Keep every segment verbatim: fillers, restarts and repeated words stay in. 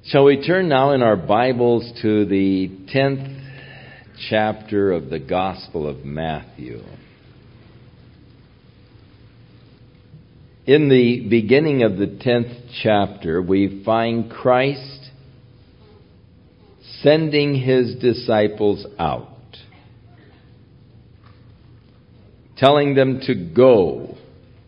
Shall we turn now in our Bibles to the tenth chapter of the Gospel of Matthew. In the beginning of the tenth chapter, we find Christ sending His disciples out, telling them to go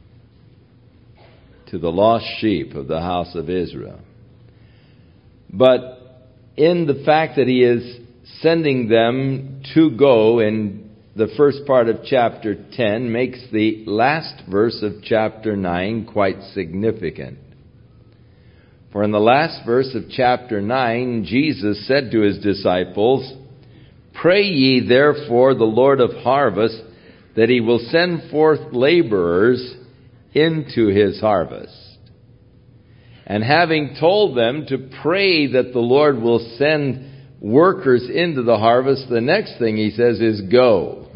to the lost sheep of the house of Israel. But in the fact that He is sending them to go in the first part of chapter ten makes the last verse of chapter nine quite significant. For in the last verse of chapter nine, Jesus said to His disciples, "Pray ye therefore the Lord of harvest that He will send forth laborers into His harvest." And having told them to pray that the Lord will send workers into the harvest, the next thing He says is go.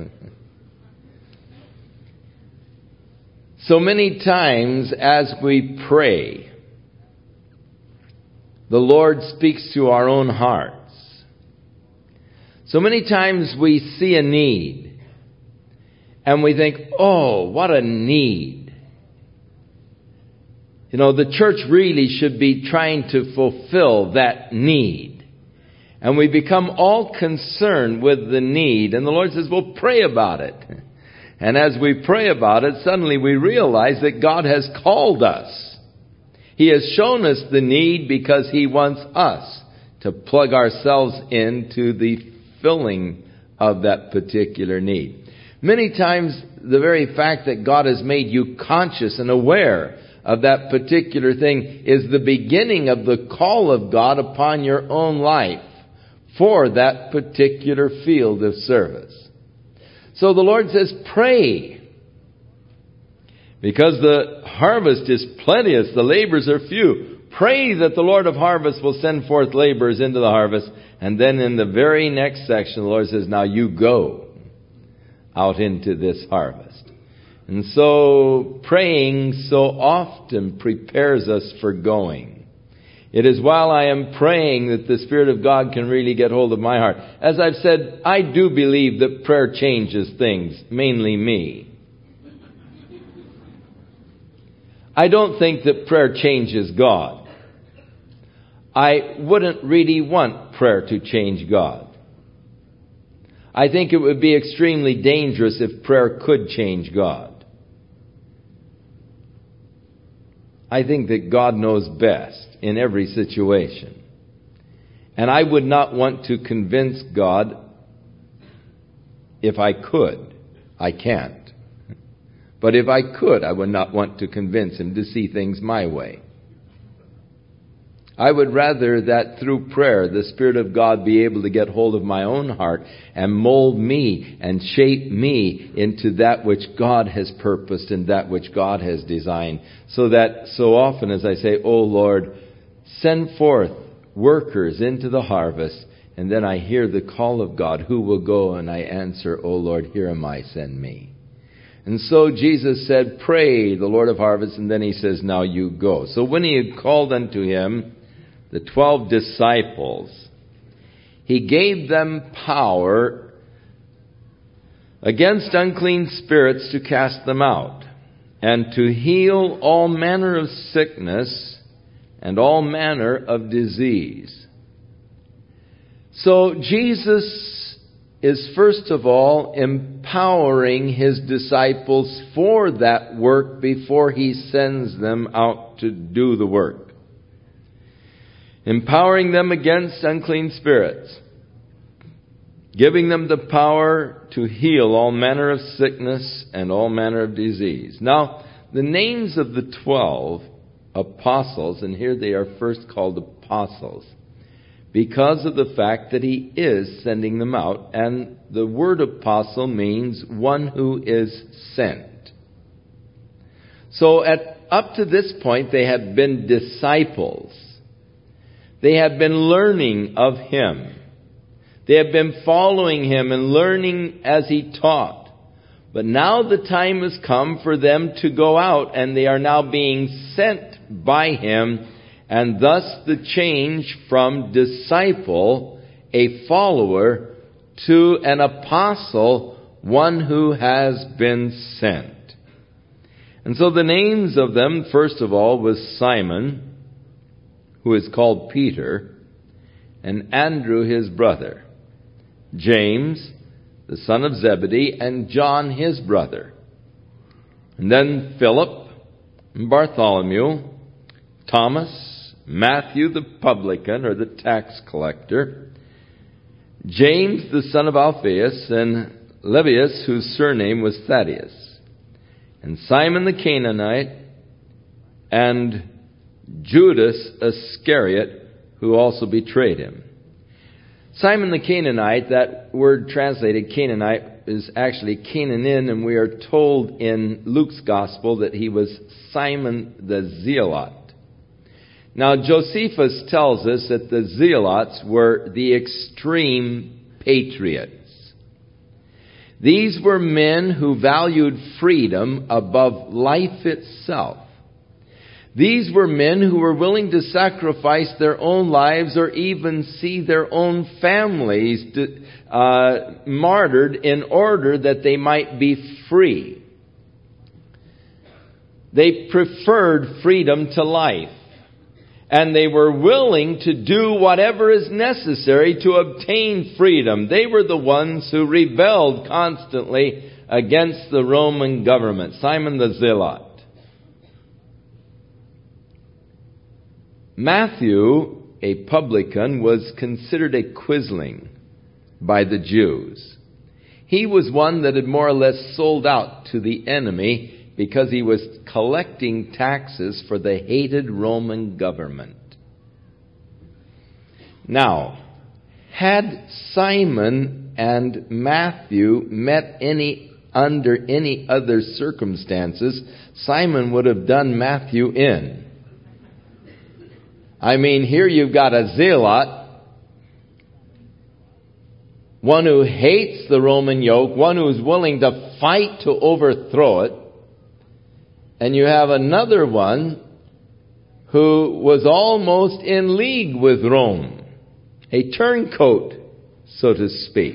So many times as we pray, the Lord speaks to our own hearts. So many times we see a need and we think, oh, what a need. You know, the church really should be trying to fulfill that need. And we become all concerned with the need. And the Lord says, well, pray about it. And as we pray about it, suddenly we realize that God has called us. He has shown us the need because He wants us to plug ourselves into the filling of that particular need. Many times, the very fact that God has made you conscious and aware of that particular thing is the beginning of the call of God upon your own life for that particular field of service. So the Lord says, pray. Because the harvest is plenteous, the labors are few. Pray that the Lord of harvest will send forth laborers into the harvest. And then in the very next section, the Lord says, now you go out into this harvest. And so praying so often prepares us for going. It is while I am praying that the Spirit of God can really get hold of my heart. As I've said, I do believe that prayer changes things, mainly me. I don't think that prayer changes God. I wouldn't really want prayer to change God. I think it would be extremely dangerous if prayer could change God. I think that God knows best in every situation. And I would not want to convince God if I could. I can't. But if I could, I would not want to convince Him to see things my way. I would rather that through prayer, the Spirit of God be able to get hold of my own heart and mold me and shape me into that which God has purposed and that which God has designed. So that so often as I say, oh Lord, send forth workers into the harvest. And then I hear the call of God, who will go? And I answer, oh Lord, here am I, send me. And so Jesus said, pray the Lord of harvest. And then He says, now you go. So when He had called unto Him the twelve disciples, He gave them power against unclean spirits to cast them out, and to heal all manner of sickness and all manner of disease. So Jesus is first of all empowering His disciples for that work before He sends them out to do the work. Empowering them against unclean spirits. Giving them the power to heal all manner of sickness and all manner of disease. Now, the names of the twelve apostles, and here they are first called apostles, because of the fact that He is sending them out. And the word apostle means one who is sent. So at up to this point, they had been disciples. They had been learning of Him. They had been following Him and learning as He taught. But now the time has come for them to go out, and they are now being sent by Him and thus the change from disciple, a follower, to an apostle, one who has been sent. And so the names of them, first of all, was Simon, who is called Peter, and Andrew his brother, James, the son of Zebedee, and John his brother. And then Philip, Bartholomew, Thomas, Matthew the publican, or the tax collector, James the son of Alphaeus, and Lebbaeus, whose surname was Thaddeus, and Simon the Canaanite, and Judas Iscariot, who also betrayed him. Simon the Canaanite, that word translated Canaanite, is actually Canaanin, and we are told in Luke's Gospel that he was Simon the Zealot. Now, Josephus tells us that the Zealots were the extreme patriots. These were men who valued freedom above life itself. These were men who were willing to sacrifice their own lives or even see their own families uh, martyred in order that they might be free. They preferred freedom to life. And they were willing to do whatever is necessary to obtain freedom. They were the ones who rebelled constantly against the Roman government. Simon the Zealot. Matthew, a publican, was considered a quisling by the Jews. He was one that had more or less sold out to the enemy because he was collecting taxes for the hated Roman government. Now, had Simon and Matthew met any under any other circumstances, Simon would have done Matthew in. I mean, here you've got a zealot, one who hates the Roman yoke, one who is willing to fight to overthrow it. And you have another one who was almost in league with Rome, a turncoat, so to speak.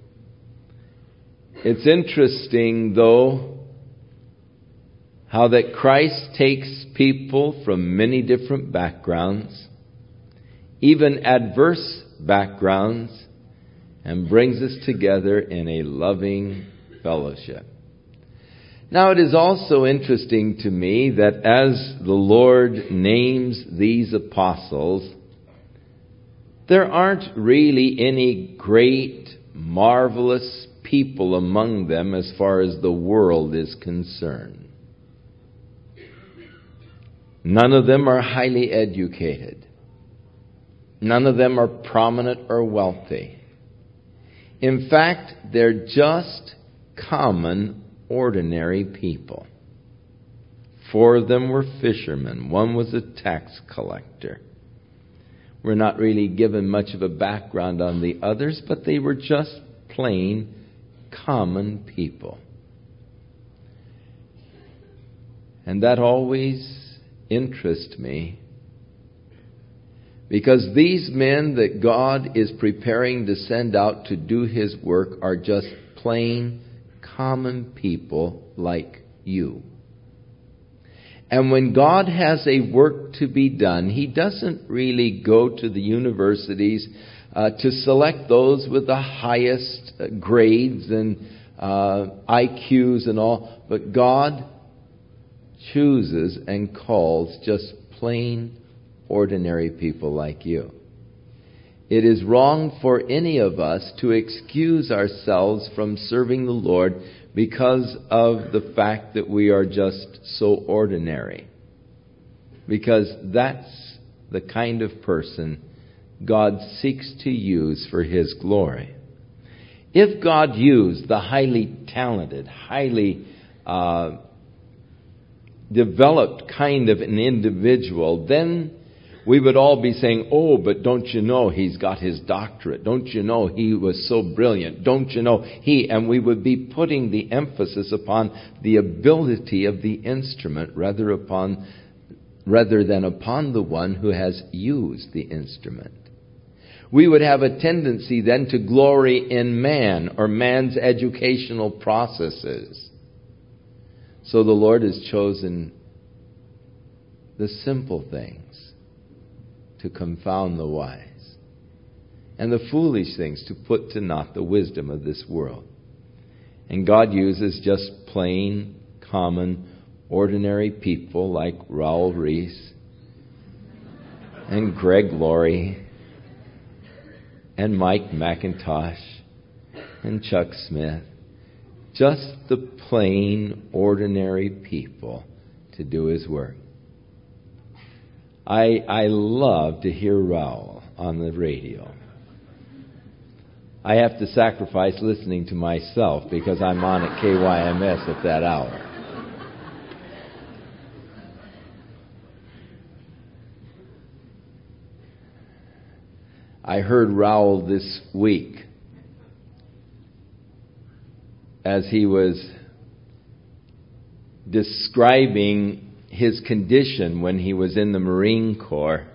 It's interesting, though, how that Christ takes people from many different backgrounds, even adverse backgrounds, and brings us together in a loving fellowship. Now, it is also interesting to me that as the Lord names these apostles, there aren't really any great, marvelous people among them as far as the world is concerned. None of them are highly educated. None of them are prominent or wealthy. In fact, they're just common, ordinary people. Four of them were fishermen. One was a tax collector. We're not really given much of a background on the others, but they were just plain, common people. And that always interests me, because these men that God is preparing to send out to do His work are just plain, common people like you. And when God has a work to be done, He doesn't really go to the universities uh, to select those with the highest grades and uh, I Qs and all, but God chooses and calls just plain, ordinary people like you. It is wrong for any of us to excuse ourselves from serving the Lord because of the fact that we are just so ordinary. Because that's the kind of person God seeks to use for His glory. If God used the highly talented, highly uh, developed kind of an individual, then we would all be saying, oh, but don't you know he's got his doctorate? Don't you know he was so brilliant? Don't you know he... And we would be putting the emphasis upon the ability of the instrument rather upon rather than upon the one who has used the instrument. We would have a tendency then to glory in man or man's educational processes. So the Lord has chosen the simple things to confound the wise, and the foolish things to put to naught the wisdom of this world. And God uses just plain, common, ordinary people like Raul Reese and Greg Laurie and Mike McIntosh and Chuck Smith. Just the plain, ordinary people to do His work. I I love to hear Raul on the radio. I have to sacrifice listening to myself because I'm on at K Y M S at that hour. I heard Raul this week as he was describing his condition when he was in the Marine Corps.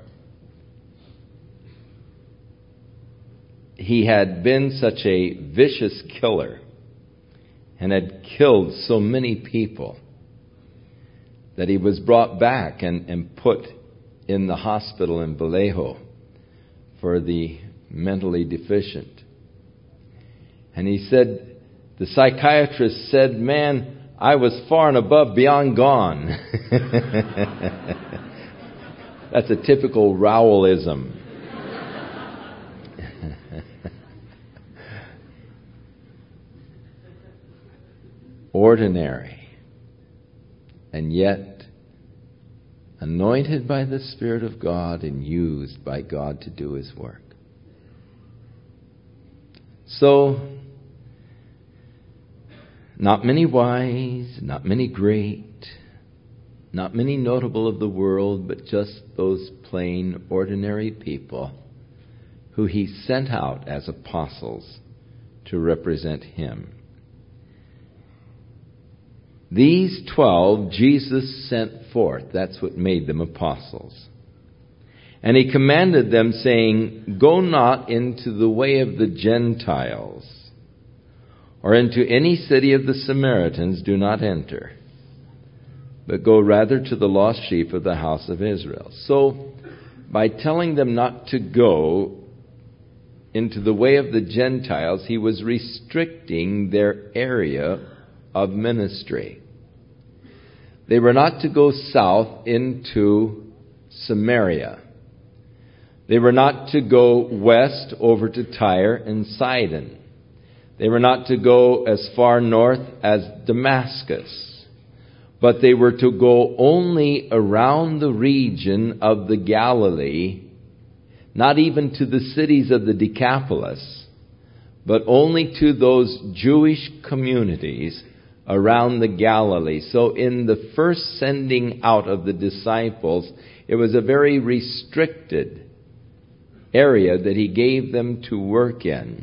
He had been such a vicious killer and had killed so many people that he was brought back and, and put in the hospital in Vallejo for the mentally deficient. And he said, the psychiatrist said, man, I was far and above beyond gone. That's a typical Raolism. Ordinary, and yet anointed by the Spirit of God and used by God to do His work. So, not many wise, not many great, not many notable of the world, but just those plain, ordinary people who He sent out as apostles to represent Him. These twelve Jesus sent forth. That's what made them apostles. And He commanded them, saying, go not into the way of the Gentiles, or into any city of the Samaritans do not enter, but go rather to the lost sheep of the house of Israel. So, by telling them not to go into the way of the Gentiles, He was restricting their area of ministry. They were not to go south into Samaria. They were not to go west over to Tyre and Sidon. They were not to go as far north as Damascus. But they were to go only around the region of the Galilee, not even to the cities of the Decapolis, but only to those Jewish communities around the Galilee. So in the first sending out of the disciples, it was a very restricted area that He gave them to work in.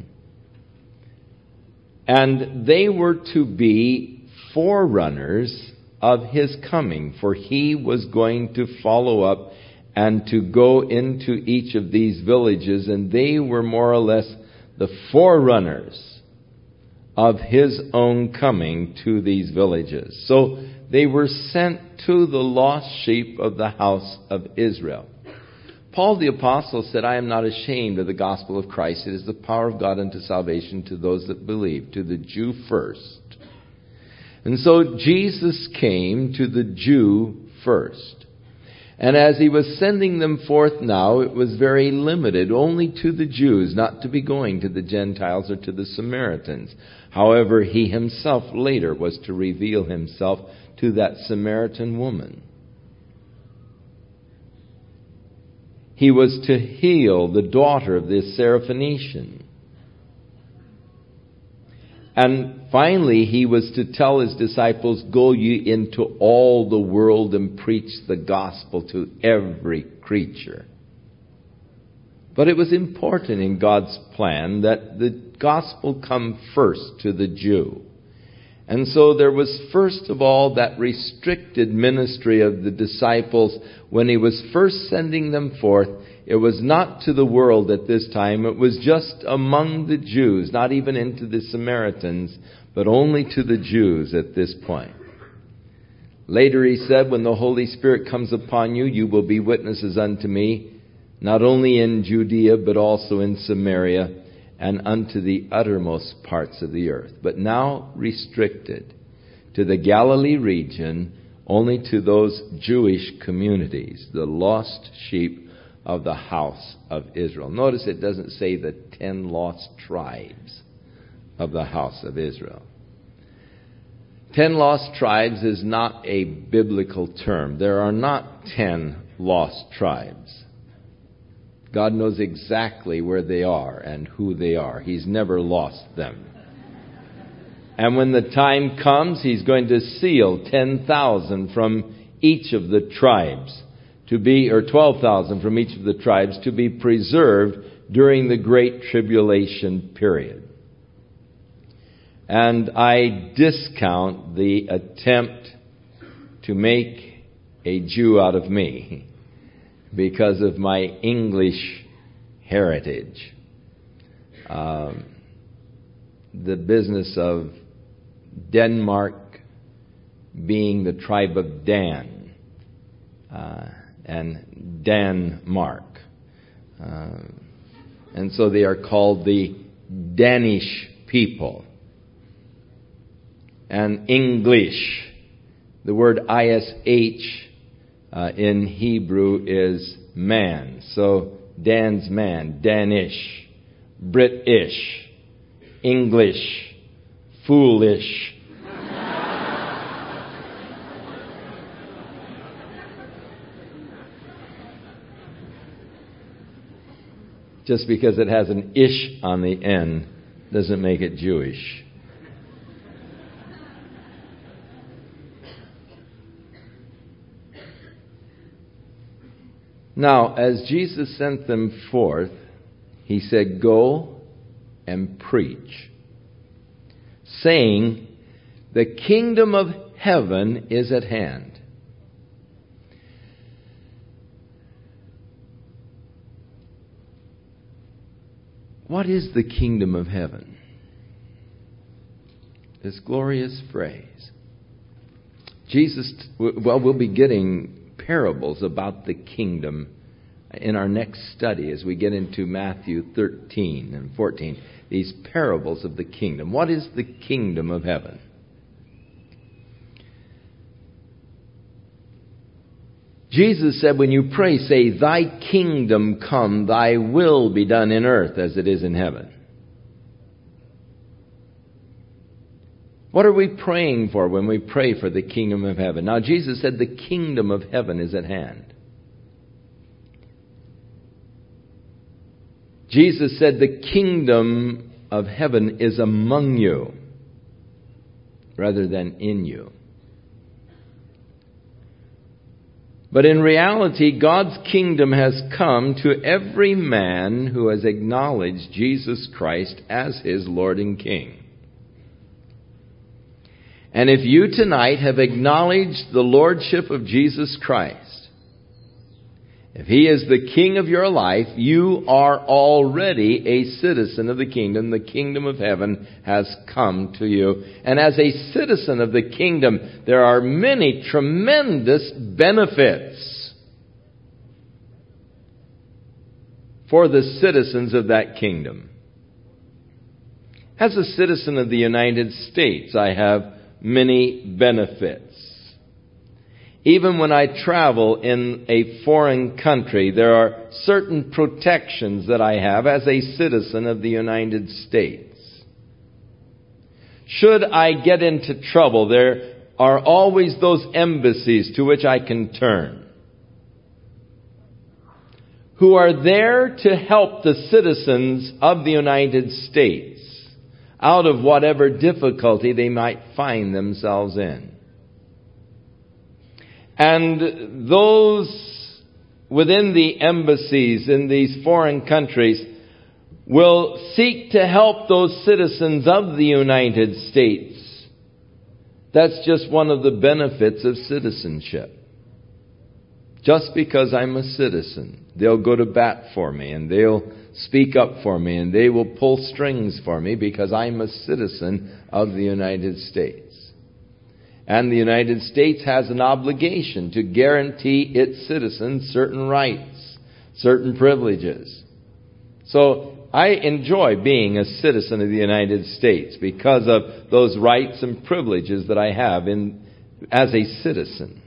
And they were to be forerunners of His coming, for He was going to follow up and to go into each of these villages, and they were more or less the forerunners of His own coming to these villages. So they were sent to the lost sheep of the house of Israel. Paul the Apostle said, I am not ashamed of the gospel of Christ. It is the power of God unto salvation to those that believe, to the Jew first. And so Jesus came to the Jew first. And as He was sending them forth now, it was very limited, only to the Jews, not to be going to the Gentiles or to the Samaritans. However, He Himself later was to reveal Himself to that Samaritan woman. He was to heal the daughter of this Syrophoenician. And finally, He was to tell His disciples, go ye into all the world and preach the gospel to every creature. But it was important in God's plan that the gospel come first to the Jew. And so there was first of all that restricted ministry of the disciples when he was first sending them forth. It was not to the world at this time. It was just among the Jews, not even into the Samaritans, but only to the Jews at this point. Later he said, when the Holy Spirit comes upon you, you will be witnesses unto me, not only in Judea, but also in Samaria, and unto the uttermost parts of the earth. But now restricted to the Galilee region, only to those Jewish communities, the lost sheep of the house of Israel. Notice it doesn't say the ten lost tribes of the house of Israel. Ten lost tribes is not a biblical term. There are not ten lost tribes. God knows exactly where they are and who they are. He's never lost them. And when the time comes, He's going to seal ten thousand from each of the tribes to be, or twelve thousand from each of the tribes to be preserved during the Great Tribulation period. And I discount the attempt to make a Jew out of me because of my English heritage. Um, the business of Denmark being the tribe of Dan, uh, and Denmark. Uh, and so they are called the Danish people. And English, the word I S H uh, in Hebrew is man. So Dan's man, Danish, British, English, foolish. Just because it has an ish on the end doesn't make it Jewish. Now, as Jesus sent them forth, He said, "Go and preach, saying, the kingdom of heaven is at hand." What is the kingdom of heaven? This glorious phrase. Jesus, well, we'll be getting parables about the kingdom in our next study as we get into Matthew thirteen and fourteen. These parables of the kingdom. What is the kingdom of heaven? Jesus said, when you pray, say, "Thy kingdom come, thy will be done in earth as it is in heaven." What are we praying for when we pray for the kingdom of heaven? Now, Jesus said the kingdom of heaven is at hand. Jesus said the kingdom of heaven is among you rather than in you. But in reality, God's kingdom has come to every man who has acknowledged Jesus Christ as his Lord and King. And if you tonight have acknowledged the Lordship of Jesus Christ, if He is the King of your life, you are already a citizen of the kingdom. The kingdom of heaven has come to you. And as a citizen of the kingdom, there are many tremendous benefits for the citizens of that kingdom. As a citizen of the United States, I have many benefits. Even when I travel in a foreign country, there are certain protections that I have as a citizen of the United States. Should I get into trouble, there are always those embassies to which I can turn, who are there to help the citizens of the United States out of whatever difficulty they might find themselves in. And those within the embassies in these foreign countries will seek to help those citizens of the United States That's just one of the benefits of citizenship. Just because I'm a citizen, they'll go to bat for me, and they'll speak up for me, and they will pull strings for me because I'm a citizen of the United States. And the United States has an obligation to guarantee its citizens certain rights, certain privileges. So I enjoy being a citizen of the United States because of those rights and privileges that I have in as a citizen.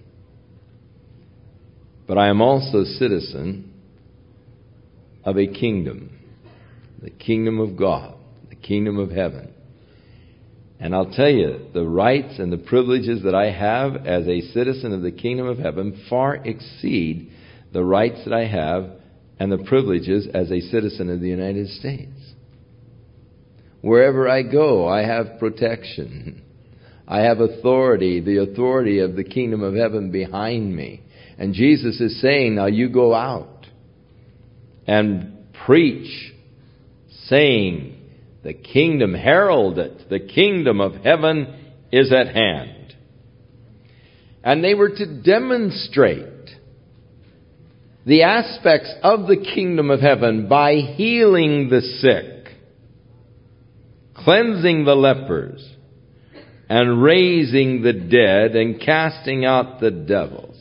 But I am also a citizen of a kingdom, the kingdom of God, the kingdom of heaven. And I'll tell you, the rights and the privileges that I have as a citizen of the kingdom of heaven far exceed the rights that I have and the privileges as a citizen of the United States. Wherever I go, I have protection. I have authority, the authority of the kingdom of heaven behind me. And Jesus is saying, now you go out and preach, saying, the kingdom, herald it, the kingdom of heaven is at hand. And they were to demonstrate the aspects of the kingdom of heaven by healing the sick, cleansing the lepers, and raising the dead, and casting out the devils.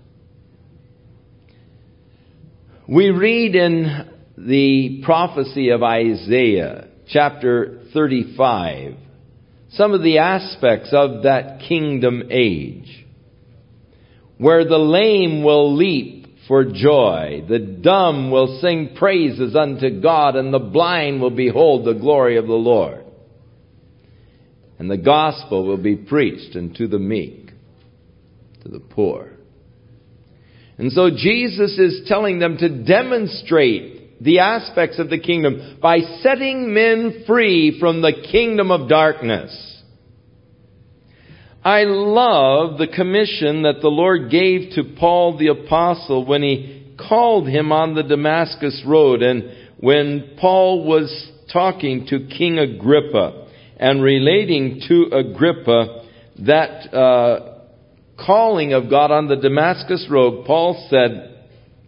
We read in the prophecy of Isaiah, chapter thirty-five, some of the aspects of that kingdom age, where the lame will leap for joy, the dumb will sing praises unto God, and the blind will behold the glory of the Lord. And the gospel will be preached unto the meek, to the poor. And so Jesus is telling them to demonstrate the aspects of the kingdom by setting men free from the kingdom of darkness. I love the commission that the Lord gave to Paul the Apostle when he called him on the Damascus Road, and when Paul was talking to King Agrippa and relating to Agrippa that uh, calling of God on the Damascus Road, Paul said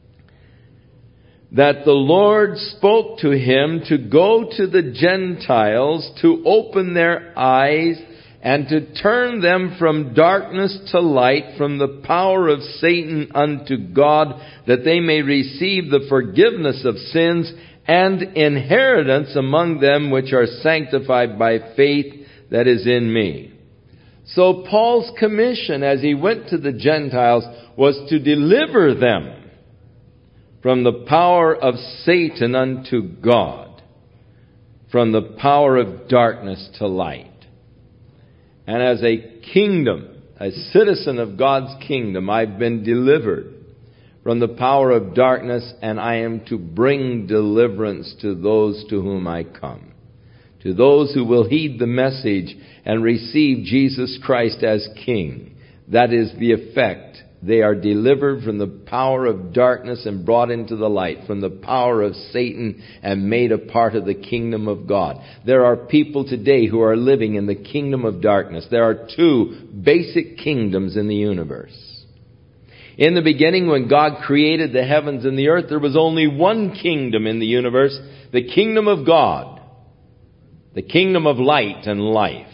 that the Lord spoke to him to go to the Gentiles, to open their eyes, and to turn them from darkness to light, from the power of Satan unto God, that they may receive the forgiveness of sins and inheritance among them which are sanctified by faith that is in me. So Paul's commission as he went to the Gentiles was to deliver them from the power of Satan unto God, from the power of darkness to light. And as a kingdom, a citizen of God's kingdom, I've been delivered from the power of darkness, and I am to bring deliverance to those to whom I come. To those who will heed the message and receive Jesus Christ as King. That is the effect. They are delivered from the power of darkness and brought into the light, from the power of Satan and made a part of the kingdom of God. There are people today who are living in the kingdom of darkness. There are two basic kingdoms in the universe. In the beginning, when God created the heavens and the earth, there was only one kingdom in the universe, the kingdom of God, the kingdom of light and life.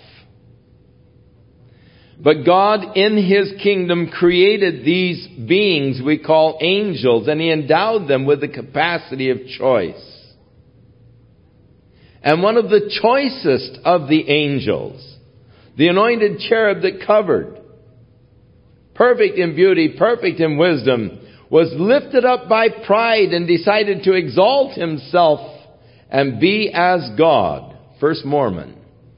But God, in His kingdom, created these beings we call angels, and He endowed them with the capacity of choice. And one of the choicest of the angels, the anointed cherub that covered, perfect in beauty, perfect in wisdom, was lifted up by pride and decided to exalt himself and be as God. First Mormon.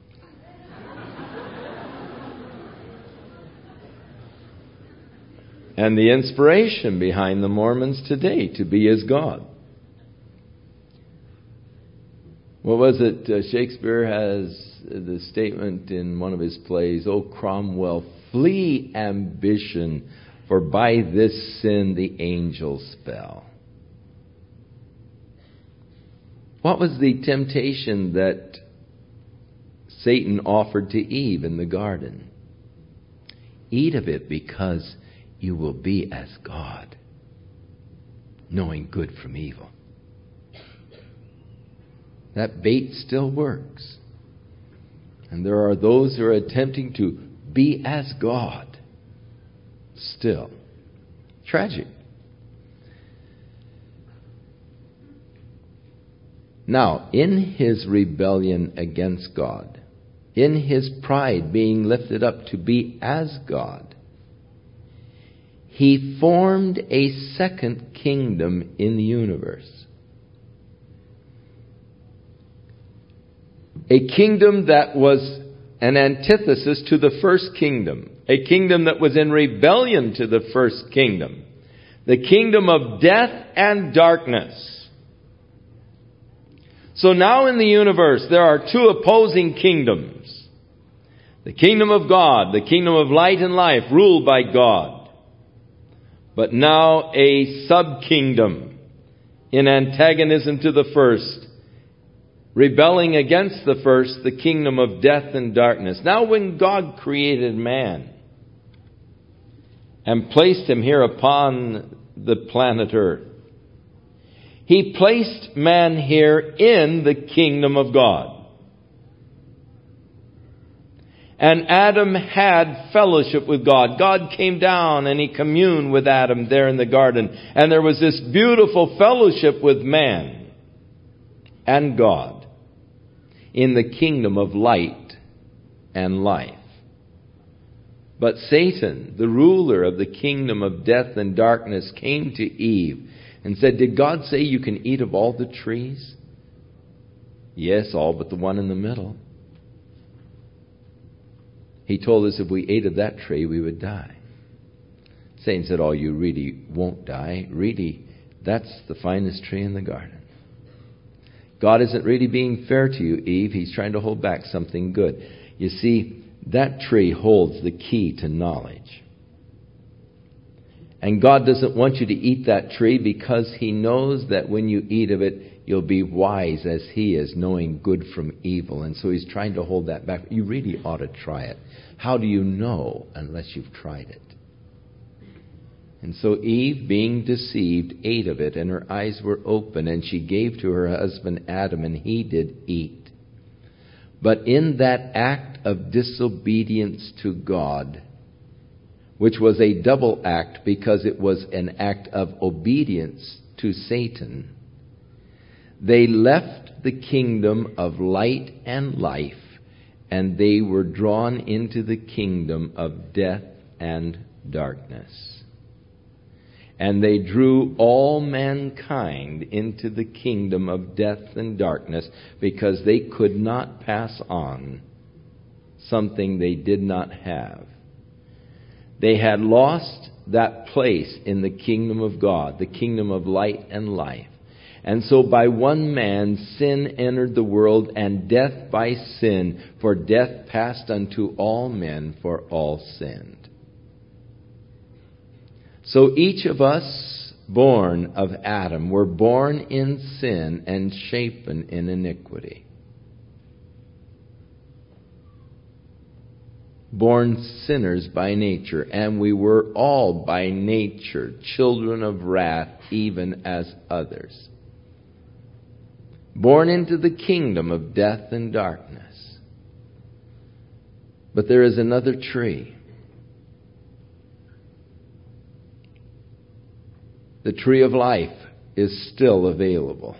And the inspiration behind the Mormons today to be as God. What was it? Uh, Shakespeare has the statement in one of his plays, "O Cromwell, flee ambition, for by this sin the angels fell." What was the temptation that Satan offered to Eve in the garden? Eat of it because you will be as God, knowing good from evil. That bait still works. And there are those who are attempting to be as God still. Tragic. Now, in his rebellion against God, in his pride being lifted up to be as God, he formed a second kingdom in the universe. A kingdom that was an antithesis to the first kingdom. A kingdom that was in rebellion to the first kingdom. The kingdom of death and darkness. So now in the universe there are two opposing kingdoms. The kingdom of God, the kingdom of light and life, ruled by God. But now a sub-kingdom in antagonism to the first, rebelling against the first, the kingdom of death and darkness. Now when God created man and placed him here upon the planet Earth, He placed man here in the kingdom of God. And Adam had fellowship with God. God came down and he communed with Adam there in the garden. And there was this beautiful fellowship with man and God in the kingdom of light and life. But Satan, the ruler of the kingdom of death and darkness, came to Eve and said, "Did God say you can eat of all the trees?" "Yes, all but the one in the middle." He told us if we ate of that tree, we would die. Satan said, "Oh, you really won't die. Really, that's the finest tree in the garden." God isn't really being fair to you, Eve. He's trying to hold back something good. You see, that tree holds the key to knowledge. And God doesn't want you to eat that tree because He knows that when you eat of it, you'll be wise as He is, knowing good from evil. And so He's trying to hold that back. You really ought to try it. How do you know unless you've tried it? And so Eve, being deceived, ate of it, and her eyes were open, and she gave to her husband Adam, and he did eat. But in that act of disobedience to God, which was a double act because it was an act of obedience to Satan, they left the kingdom of light and life, and they were drawn into the kingdom of death and darkness. And they drew all mankind into the kingdom of death and darkness because they could not pass on something they did not have. They had lost that place in the kingdom of God, the kingdom of light and life. And so by one man sin entered the world, and death by sin, for death passed unto all men, for all sinned. So each of us born of Adam were born in sin and shapen in iniquity. Born sinners by nature, and we were all by nature children of wrath, even as others. Born into the kingdom of death and darkness. But there is another tree. The tree of life is still available.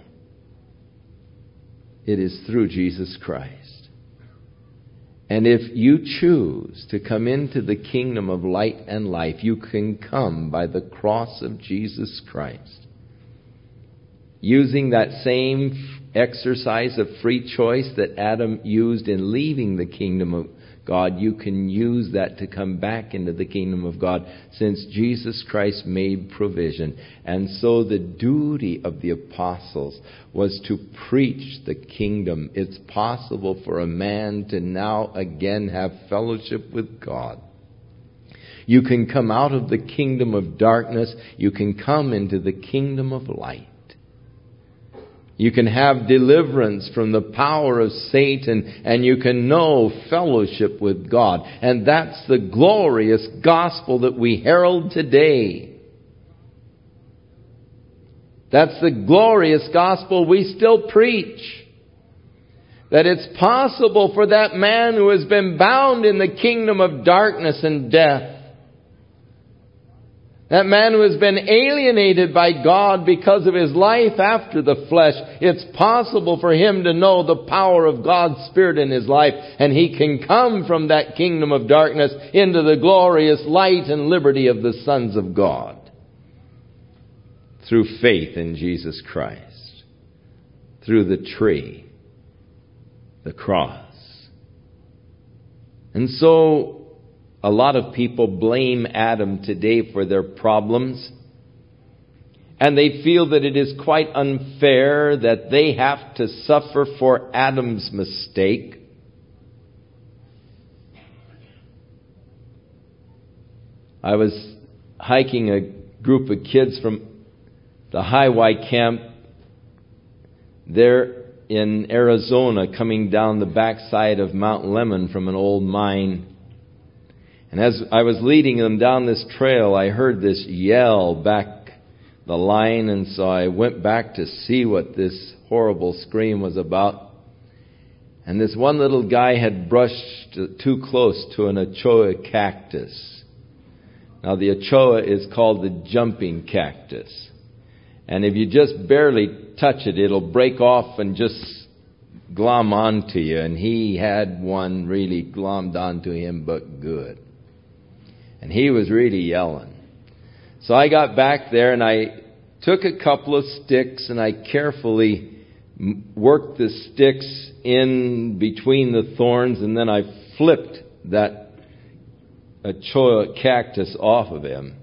It is through Jesus Christ. And if you choose to come into the kingdom of light and life, you can come by the cross of Jesus Christ. Using that same exercise of free choice that Adam used in leaving the kingdom of God, you can use that to come back into the kingdom of God, since Jesus Christ made provision. And so the duty of the apostles was to preach the kingdom. It's possible for a man to now again have fellowship with God. You can come out of the kingdom of darkness. You can come into the kingdom of light. You can have deliverance from the power of Satan, and you can know fellowship with God. And that's the glorious gospel that we herald today. That's the glorious gospel we still preach. That it's possible for that man who has been bound in the kingdom of darkness and death, that man who has been alienated by God because of his life after the flesh, it's possible for him to know the power of God's Spirit in his life, and he can come from that kingdom of darkness into the glorious light and liberty of the sons of God through faith in Jesus Christ, through the tree, the cross. And so a lot of people blame Adam today for their problems, and they feel that it is quite unfair that they have to suffer for Adam's mistake. I was hiking a group of kids from the Highway camp there in Arizona, coming down the backside of Mount Lemmon from an old mine. And as I was leading them down this trail, I heard this yell back the line, and so I went back to see what this horrible scream was about. And this one little guy had brushed too close to an Ochoa cactus. Now the Ochoa is called the jumping cactus. And if you just barely touch it, it'll break off and just glom onto you. And he had one really glommed onto him, but good. And he was really yelling. So I got back there and I took a couple of sticks and I carefully worked the sticks in between the thorns, and then I flipped that Ochoa cactus off of him.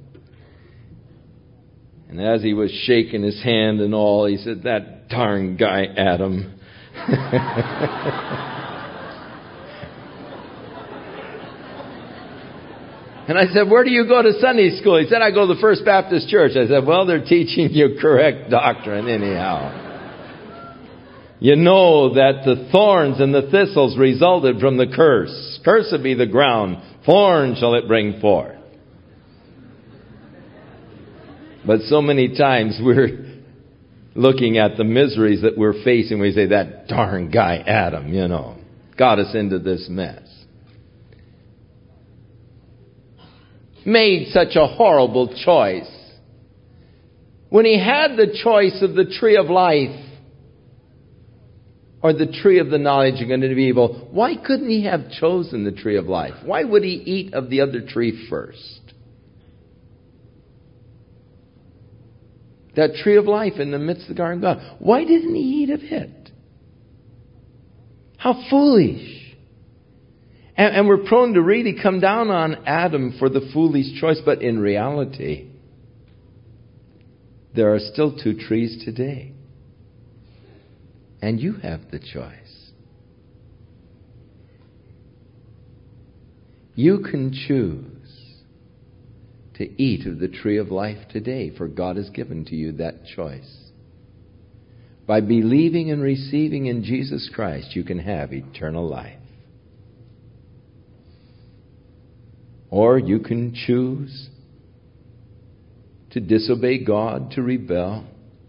And as he was shaking his hand and all, he said, "That darn guy Adam." And I said, "Where do you go to Sunday school?" He said, "I go to the First Baptist Church." I said, "Well, they're teaching you correct doctrine anyhow. You know that the thorns and the thistles resulted from the curse. Cursed be the ground, thorns shall it bring forth." But so many times we're looking at the miseries that we're facing. We say, "That darn guy Adam, you know, got us into this mess. Made such a horrible choice." When he had the choice of the tree of life or the tree of the knowledge of good and evil, why couldn't he have chosen the tree of life? Why would he eat of the other tree first? That tree of life in the midst of the garden of God. Why didn't he eat of it? How foolish. And, and we're prone to really come down on Adam for the foolish choice. But in reality, there are still two trees today. And you have the choice. You can choose to eat of the tree of life today, for God has given to you that choice. By believing and receiving in Jesus Christ, you can have eternal life. Or you can choose to disobey God, to rebel,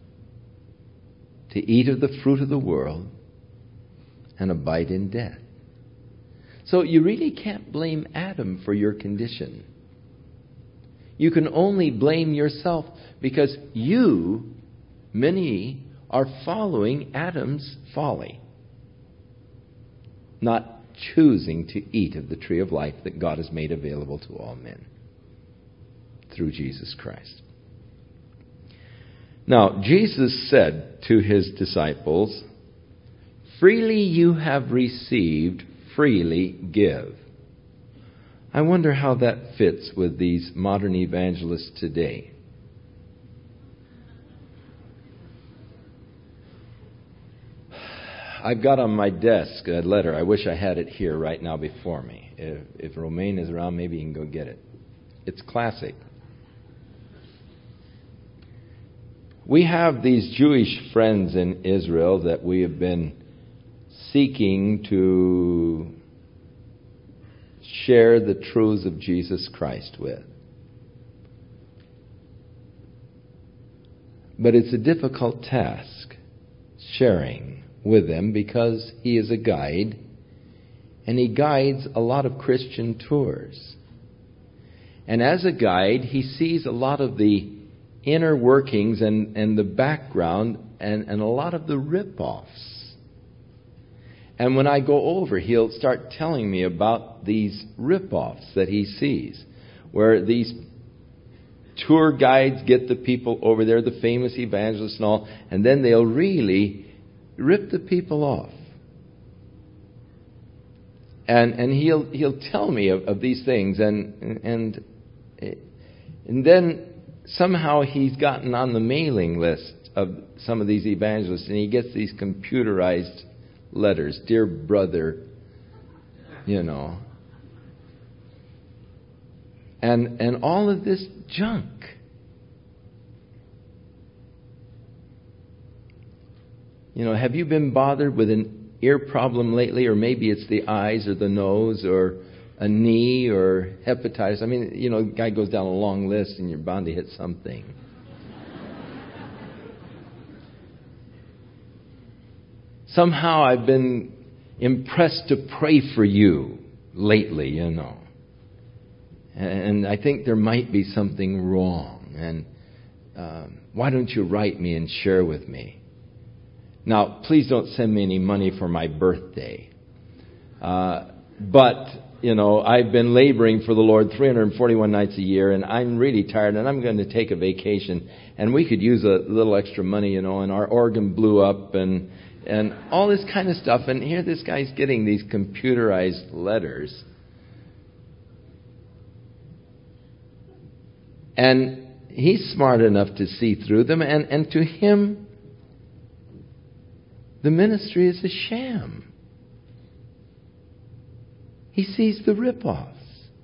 to eat of the fruit of the world, and abide in death. So you really can't blame Adam for your condition. You can only blame yourself because you, many, are following Adam's folly, not choosing to eat of the tree of life that God has made available to all men through Jesus Christ. Now, Jesus said to his disciples, "Freely you have received, freely give." I wonder how that fits with these modern evangelists today. I've got on my desk a letter. I wish I had it here right now before me. If, if Romaine is around, maybe he can go get it. It's classic. we have these Jewish friends in Israel that we have been seeking to share the truths of Jesus Christ with. But it's a difficult task sharing with them because he is a guide and he guides a lot of Christian tours. And as a guide, he sees a lot of the inner workings and, and the background and, and a lot of the rip-offs. And when I go over, he'll start telling me about these rip-offs that he sees, where these tour guides get the people over there, the famous evangelists and all, and then they'll really rip the people off. And and he'll he'll tell me of, of these things, and and and then somehow he's gotten on the mailing list of some of these evangelists, and he gets these computerized letters, dear brother, you know, and and all of this junk. You know, have you been bothered with an ear problem lately, or maybe it's the eyes or the nose or a knee or hepatitis? I mean, you know, the guy goes down a long list and you're bound to hit something. Somehow I've been impressed to pray for you lately, you know. And I think there might be something wrong. And um, why don't you write me and share with me? Now, please don't send me any money for my birthday. Uh, but, you know, I've been laboring for the Lord three hundred forty-one nights a year, and I'm really tired, and I'm going to take a vacation. And we could use a little extra money, you know, and our organ blew up and and all this kind of stuff. And here this guy's getting these computerized letters. And he's smart enough to see through them, and, and to him, the ministry is a sham. He sees the rip-offs.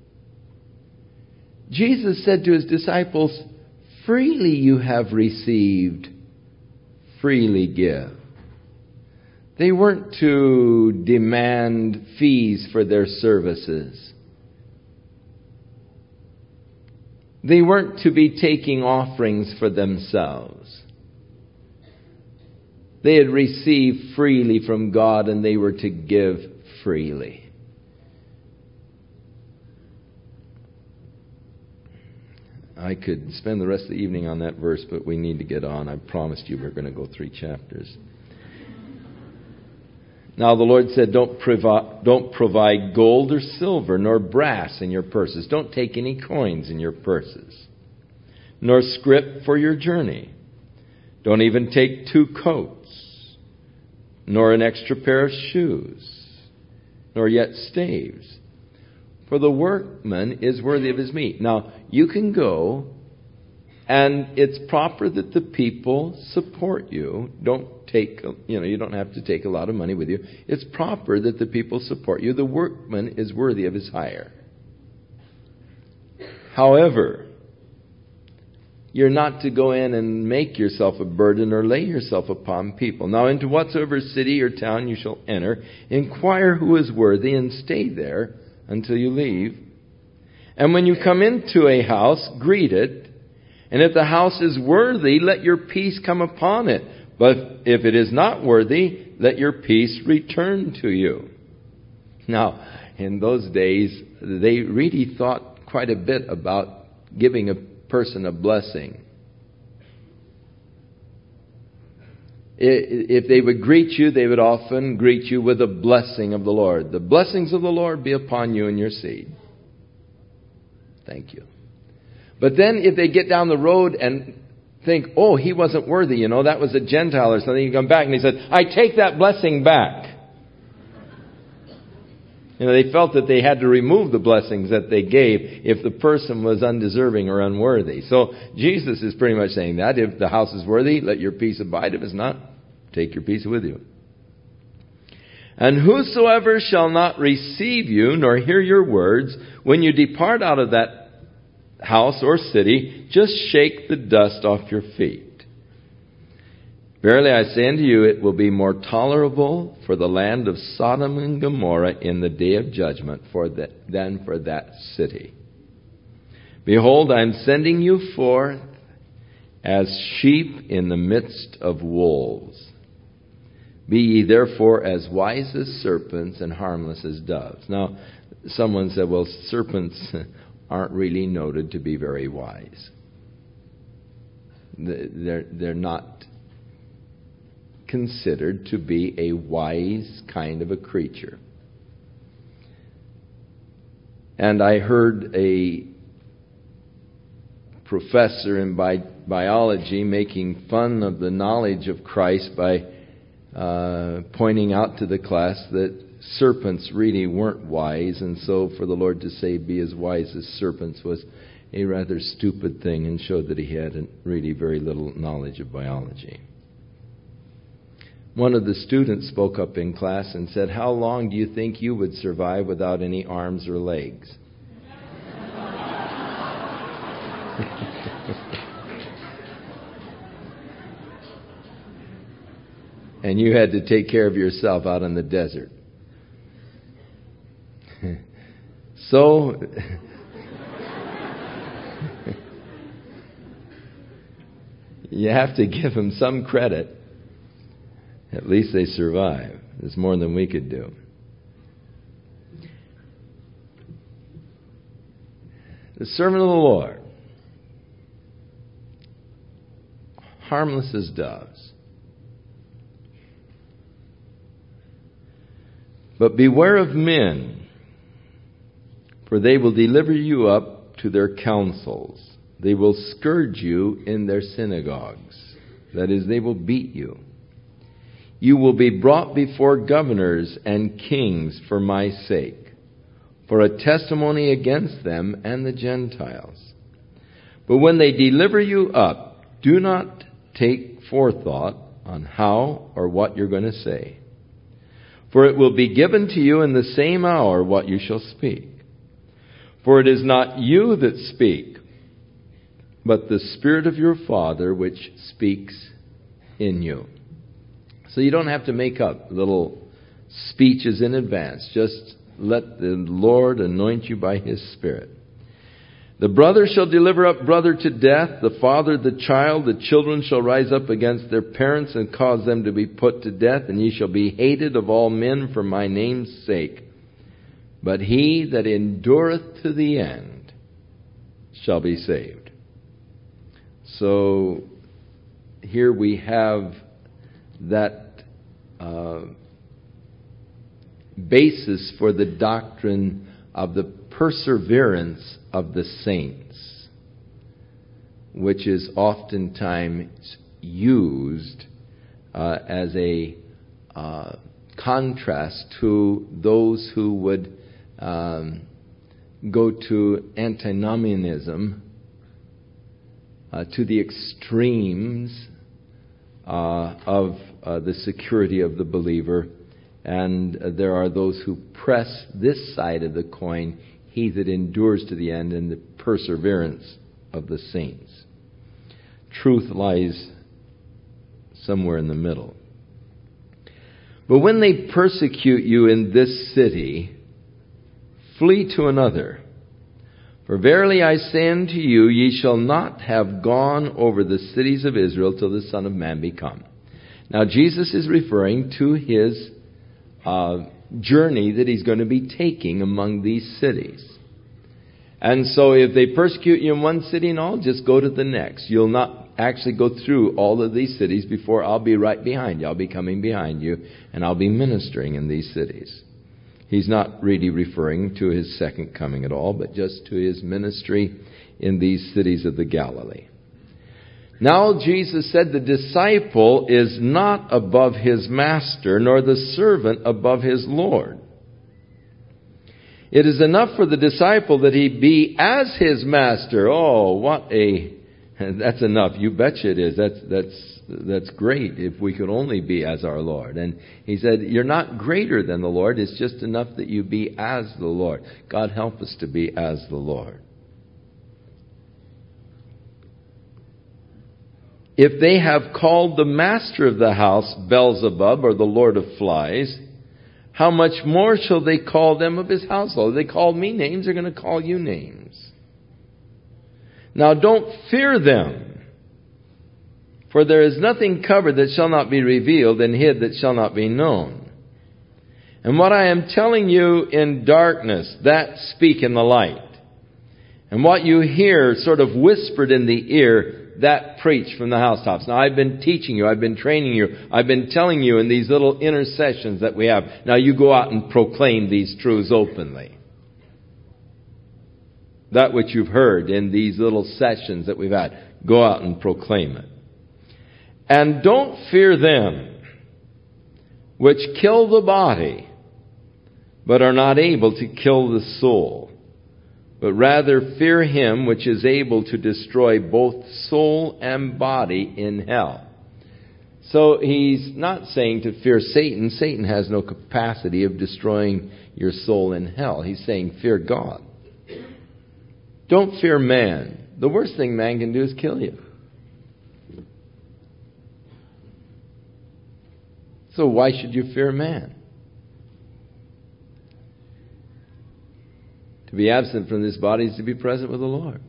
Jesus said to his disciples, freely you have received, freely give. They weren't to demand fees for their services. They weren't to be taking offerings for themselves. They had received freely from God, and they were to give freely. I could spend the rest of the evening on that verse, but we need to get on. I promised you we're going to go three chapters. Now the Lord said, don't, provi- don't provide gold or silver nor brass in your purses. Don't take any coins in your purses, nor scrip for your journey. Don't even take two coats, nor an extra pair of shoes, nor yet staves. For the workman is worthy of his meat. Now, you can go, and it's proper that the people support you. Don't take, you know, you don't have to take a lot of money with you. It's proper that the people support you. The workman is worthy of his hire. However, you're not to go in and make yourself a burden or lay yourself upon people. Now, into whatsoever city or town you shall enter, inquire who is worthy, and stay there until you leave. And when you come into a house, greet it. And if the house is worthy, let your peace come upon it. But if it is not worthy, let your peace return to you. Now, in those days, they really thought quite a bit about giving a person a blessing. If they would greet you, they would often greet you with a blessing of the Lord. The blessings of the Lord be upon you and your seed. Thank you. But then if they get down the road and think, oh, he wasn't worthy, you know, that was a Gentile or something, you come back and he said, I take that blessing back. You know, they felt that they had to remove the blessings that they gave if the person was undeserving or unworthy. So Jesus is pretty much saying that. If the house is worthy, let your peace abide. If it's not, take your peace with you. And whosoever shall not receive you, nor hear your words, when you depart out of that house or city, just shake the dust off your feet. Verily I say unto you, it will be more tolerable for the land of Sodom and Gomorrah in the day of judgment for the, than for that city. Behold, I am sending you forth as sheep in the midst of wolves. Be ye therefore as wise as serpents and harmless as doves. Now, someone said, well, serpents aren't really noted to be very wise. They're, they're not considered to be a wise kind of a creature. And I heard a professor in bi- biology making fun of the knowledge of Christ by uh, pointing out to the class that serpents really weren't wise, and so for the Lord to say, be as wise as serpents, was a rather stupid thing and showed that he had really very little knowledge of biology. One of the students spoke up in class and said, how long do you think you would survive without any arms or legs? And you had to take care of yourself out in the desert. So, you have to give them some credit. At least they survive. It's more than we could do. The servant of the Lord, harmless as doves. But beware of men, for they will deliver you up to their councils. They will scourge you in their synagogues. That is, they will beat you. You will be brought before governors and kings for my sake, for a testimony against them and the Gentiles. But when they deliver you up, do not take forethought on how or what you're going to say. For it will be given to you in the same hour what you shall speak. For it is not you that speak, but the Spirit of your Father which speaks in you. So you don't have to make up little speeches in advance. Just let the Lord anoint you by His Spirit. The brother shall deliver up brother to death, the father the child, the children shall rise up against their parents and cause them to be put to death, and ye shall be hated of all men for my name's sake. But he that endureth to the end shall be saved. So here we have that uh, basis for the doctrine of the perseverance of the saints, which is oftentimes used uh, as a uh, contrast to those who would um, go to antinomianism, uh, to the extremes uh, of uh, the security of the believer. And uh, there are those who press this side of the coin, he that endures to the end, and the perseverance of the saints. Truth lies somewhere in the middle. But when they persecute you in this city, flee to another. For verily I say unto you, ye shall not have gone over the cities of Israel till the Son of Man be come. Now Jesus is referring to his uh, journey that he's going to be taking among these cities. And so if they persecute you in one city and all, just go to the next. You'll not actually go through all of these cities before I'll be right behind you. I'll be coming behind you, and I'll be ministering in these cities. He's not really referring to his second coming at all, but just to his ministry in these cities of the Galilee. Now Jesus said the disciple is not above his master, nor the servant above his Lord. It is enough for the disciple that he be as his master. Oh, what a... That's enough. You betcha it is. That's that's that's great if we could only be as our Lord. And he said, you're not greater than the Lord. It's just enough that you be as the Lord. God help us to be as the Lord. if they have called the master of the house Beelzebub, or the Lord of flies, how much more shall they call them of his household? If they call me names, they're going to call you names. Now don't fear them, for there is nothing covered that shall not be revealed, and hid that shall not be known. And what I am telling you in darkness, that speak in the light. And what you hear sort of whispered in the ear, that preach from the housetops. Now I've been teaching you, I've been training you, I've been telling you in these little intercessions that we have. Now you go out and proclaim these truths openly. That which you've heard in these little sessions that we've had, go out and proclaim it. And don't fear them which kill the body, but are not able to kill the soul. But rather fear him which is able to destroy both soul and body in hell. So he's not saying to fear Satan. Satan has no capacity of destroying your soul in hell. He's saying fear God. Don't fear man. The worst thing man can do is kill you. So why should you fear man? To be absent from this body is to be present with the Lord.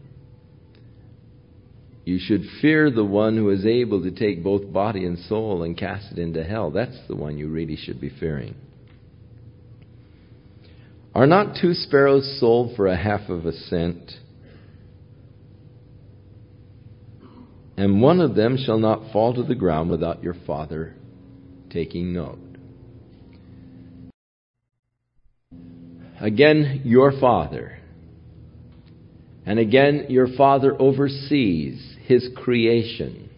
You should fear the one who is able to take both body and soul and cast it into hell. That's the one you really should be fearing. Are not two sparrows sold for a half of a cent? And one of them shall not fall to the ground without your Father taking note. Again, your Father. And again, your Father oversees His creation.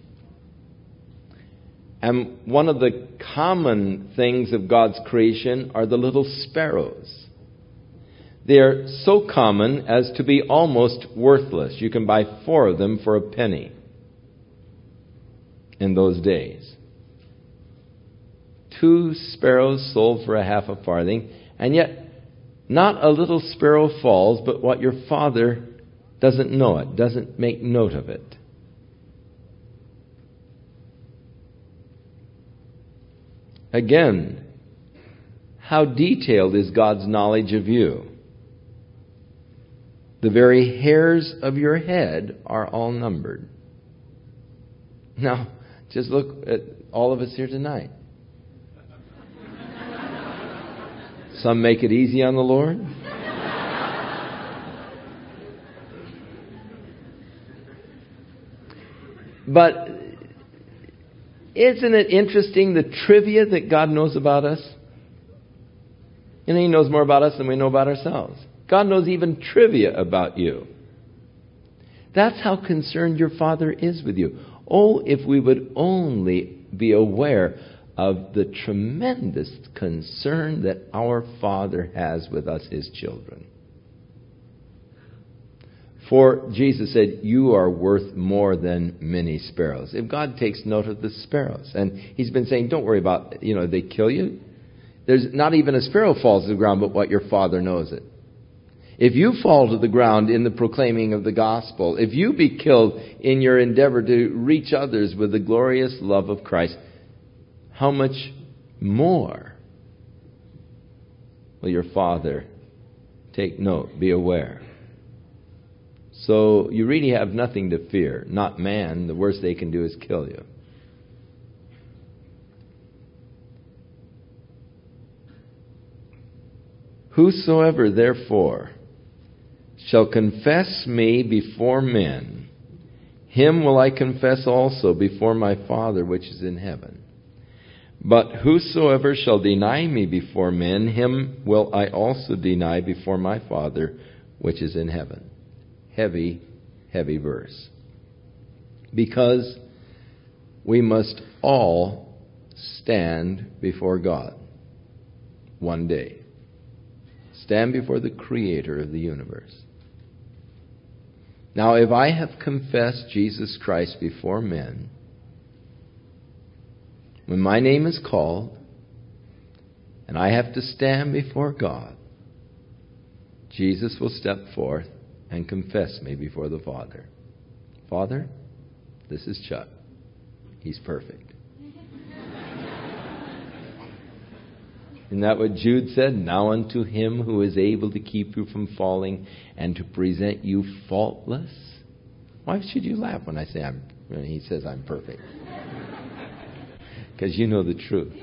And one of the common things of God's creation are the little sparrows. They are so common as to be almost worthless. You can buy four of them for a penny in those days. Two sparrows sold for a half a farthing, and yet not a little sparrow falls, but what your Father doesn't know it, doesn't make note of it. Again, how detailed is God's knowledge of you? The very hairs of your head are all numbered. Now, just look at all of us here tonight. Some make it easy on the Lord. But isn't it interesting the trivia that God knows about us? You know, He knows more about us than we know about ourselves. God knows even trivia about you. That's how concerned your Father is with you. Oh, if we would only be aware of the tremendous concern that our Father has with us, His children. For Jesus said, you are worth more than many sparrows. If God takes note of the sparrows, and He's been saying, don't worry about, you know, they kill you. There's not even a sparrow falls to the ground, but what your Father knows it. If you fall to the ground in the proclaiming of the gospel, if you be killed in your endeavor to reach others with the glorious love of Christ, how much more will your Father take note, be aware? So you really have nothing to fear. Not man. The worst they can do is kill you. Whosoever therefore shall confess me before men, him will I confess also before my Father which is in heaven. But whosoever shall deny me before men, him will I also deny before my Father which is in heaven. Heavy, heavy verse. Because we must all stand before God one day. Stand before the Creator of the universe. Now, if I have confessed Jesus Christ before men, when my name is called, and I have to stand before God, Jesus will step forth and confess me before the Father. Father, this is Chuck. He's perfect. Isn't that what Jude said? Now unto him who is able to keep you from falling and to present you faultless. Why should you laugh when I say I'm, when he says I'm perfect? Because you know the truth.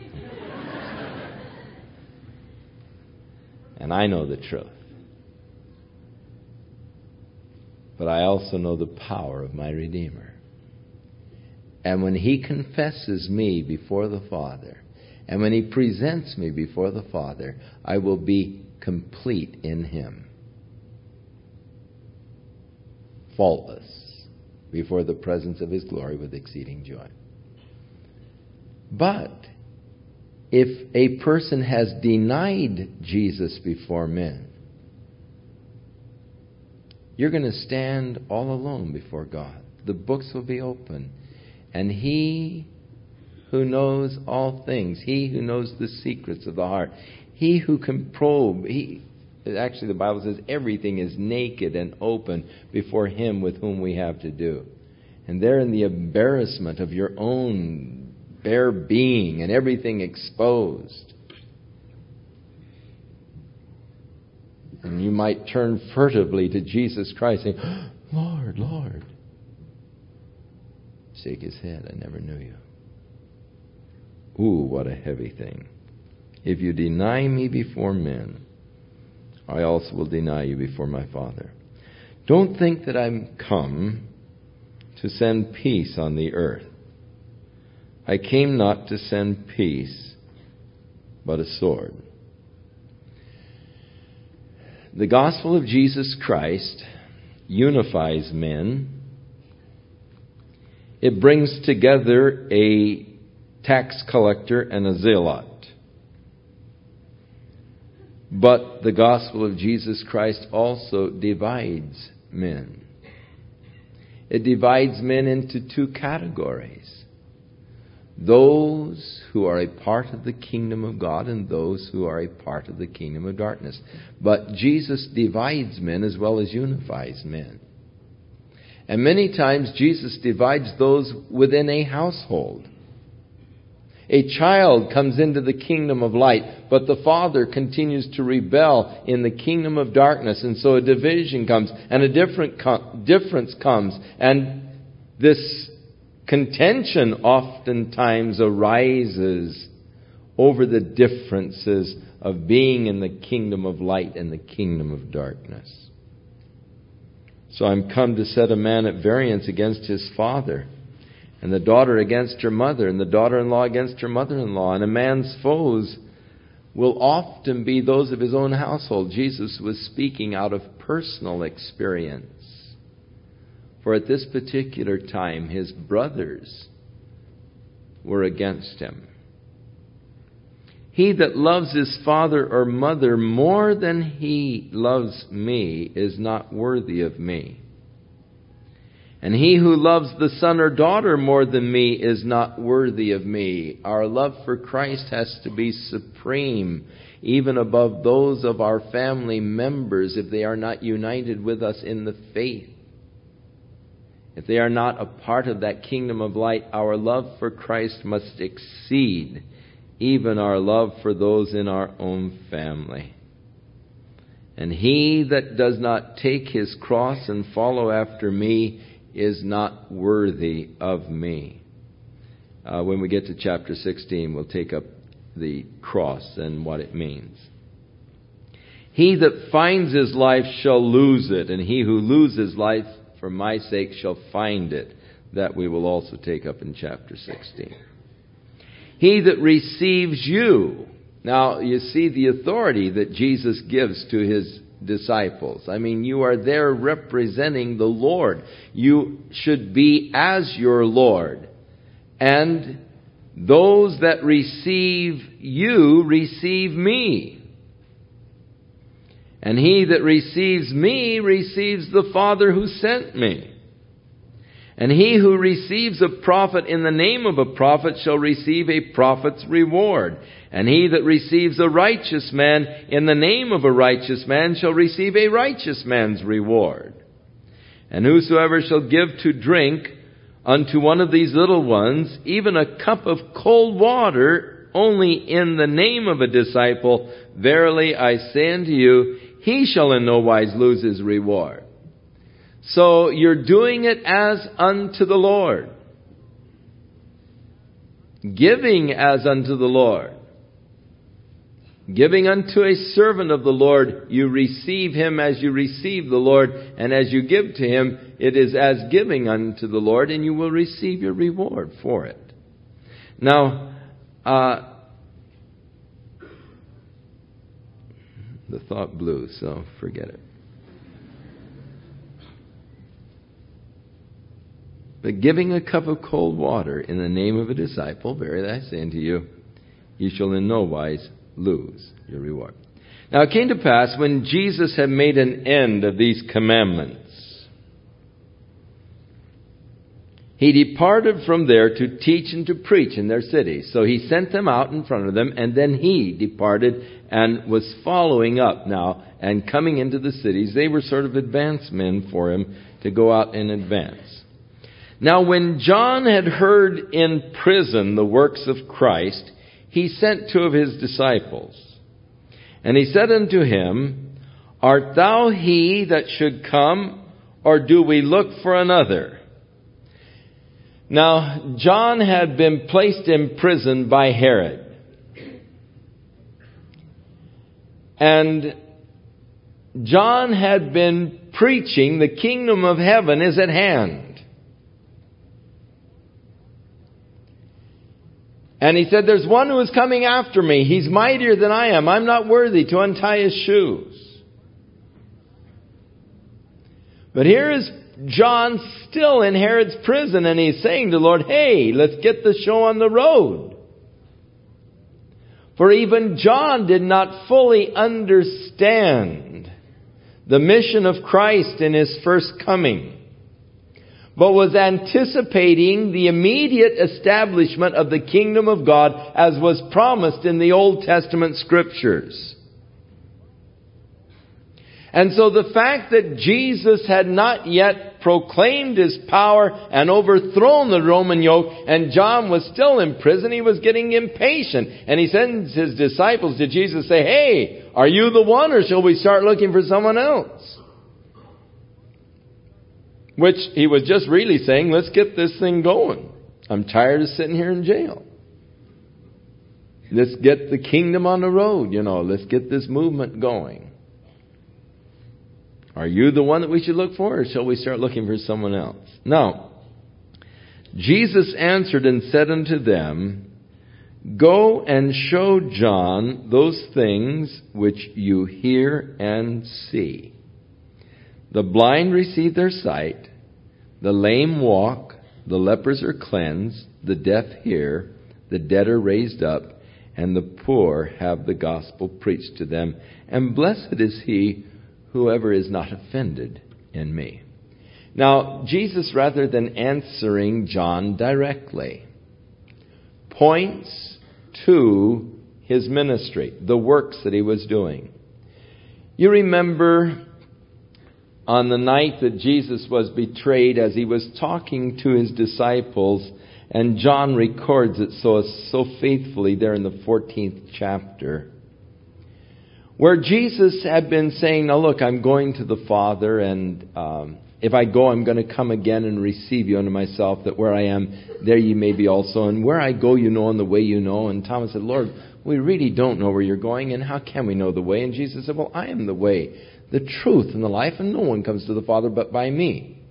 And I know the truth. But I also know the power of my Redeemer. And when he confesses me before the Father, and when he presents me before the Father, I will be complete in him. Faultless before the presence of his glory with exceeding joy. But if a person has denied Jesus before men, you're going to stand all alone before God. The books will be open. And he who knows all things, he who knows the secrets of the heart, he who can probe, he, actually the Bible says everything is naked and open before him with whom we have to do. And there in the embarrassment of your own bare being and everything exposed. And you might turn furtively to Jesus Christ saying, Lord, Lord. Shake his head, I never knew you. Ooh, what a heavy thing. If you deny me before men, I also will deny you before my Father. Don't think that I'm come to send peace on the earth. I came not to send peace, but a sword. The gospel of Jesus Christ unifies men. It brings together a tax collector and a zealot. But the gospel of Jesus Christ also divides men. It divides men into two categories. Those who are a part of the kingdom of God and those who are a part of the kingdom of darkness. But Jesus divides men as well as unifies men. And many times Jesus divides those within a household. A child comes into the kingdom of light, but the father continues to rebel in the kingdom of darkness. And so a division comes, and a different co- difference comes. And this contention oftentimes arises over the differences of being in the kingdom of light and the kingdom of darkness. So I'm come to set a man at variance against his father, and the daughter against her mother, and the daughter-in-law against her mother-in-law. And a man's foes will often be those of his own household. Jesus was speaking out of personal experience. For at this particular time, his brothers were against him. He that loves his father or mother more than he loves me is not worthy of me. And he who loves the son or daughter more than me is not worthy of me. Our love for Christ has to be supreme, even above those of our family members, if they are not united with us in the faith. If they are not a part of that kingdom of light, our love for Christ must exceed even our love for those in our own family. And he that does not take his cross and follow after me is not worthy of me. Uh, when we get to chapter sixteen, we'll take up the cross and what it means. He that finds his life shall lose it, and he who loses life for my sake shall find it. That we will also take up in chapter sixteen. He that receives you. Now, you see the authority that Jesus gives to his disciples. I mean, you are there representing the Lord. You should be as your Lord. And those that receive you receive me. And he that receives me receives the Father who sent me. And he who receives a prophet in the name of a prophet shall receive a prophet's reward. And he that receives a righteous man in the name of a righteous man shall receive a righteous man's reward. And whosoever shall give to drink unto one of these little ones, even a cup of cold water, only in the name of a disciple, verily I say unto you, he shall in no wise lose his reward. So you're doing it as unto the Lord. Giving as unto the Lord. Giving unto a servant of the Lord, you receive him as you receive the Lord, and as you give to him, it is as giving unto the Lord, and you will receive your reward for it. Now, uh, the thought blew, so forget it. But giving a cup of cold water in the name of a disciple, verily I say unto you, you shall in no wise lose your reward. Now it came to pass, when Jesus had made an end of these commandments, he departed from there to teach and to preach in their cities. So he sent them out in front of them, and then he departed and was following up now and coming into the cities. They were sort of advance men for him to go out in advance. Now when John had heard in prison the works of Christ, he sent two of his disciples. And he said unto him, Art thou he that should come, or do we look for another? Now, John had been placed in prison by Herod. And John had been preaching, the kingdom of heaven is at hand. And he said, there's one who is coming after me. He's mightier than I am. I'm not worthy to untie his shoes. But here is John still in Herod's prison, and he's saying to the Lord, hey, let's get the show on the road. For even John did not fully understand the mission of Christ in his first coming, but was anticipating the immediate establishment of the kingdom of God as was promised in the Old Testament scriptures. And so the fact that Jesus had not yet proclaimed his power and overthrown the Roman yoke, and John was still in prison, he was getting impatient. And he sends his disciples to Jesus, say, hey, are you the one, or shall we start looking for someone else? Which he was just really saying, let's get this thing going. I'm tired of sitting here in jail. Let's get the kingdom on the road, you know. Let's get this movement going. Are you the one that we should look for, or shall we start looking for someone else? Now, Jesus answered and said unto them, Go and show John those things which you hear and see. The blind receive their sight, the lame walk, the lepers are cleansed, the deaf hear, the dead are raised up, and the poor have the gospel preached to them. And blessed is he whoever is not offended in me. Now, Jesus, rather than answering John directly, points to his ministry, the works that he was doing. You remember on the night that Jesus was betrayed, as he was talking to his disciples, and John records it so, so faithfully there in the fourteenth chapter, where Jesus had been saying, now look, I'm going to the Father, and um, if I go, I'm going to come again and receive you unto myself, that where I am, there ye may be also. And where I go, you know, and the way you know. And Thomas said, Lord, we really don't know where you're going, and how can we know the way? And Jesus said, well, I am the way, the truth, and the life, and no one comes to the Father but by me.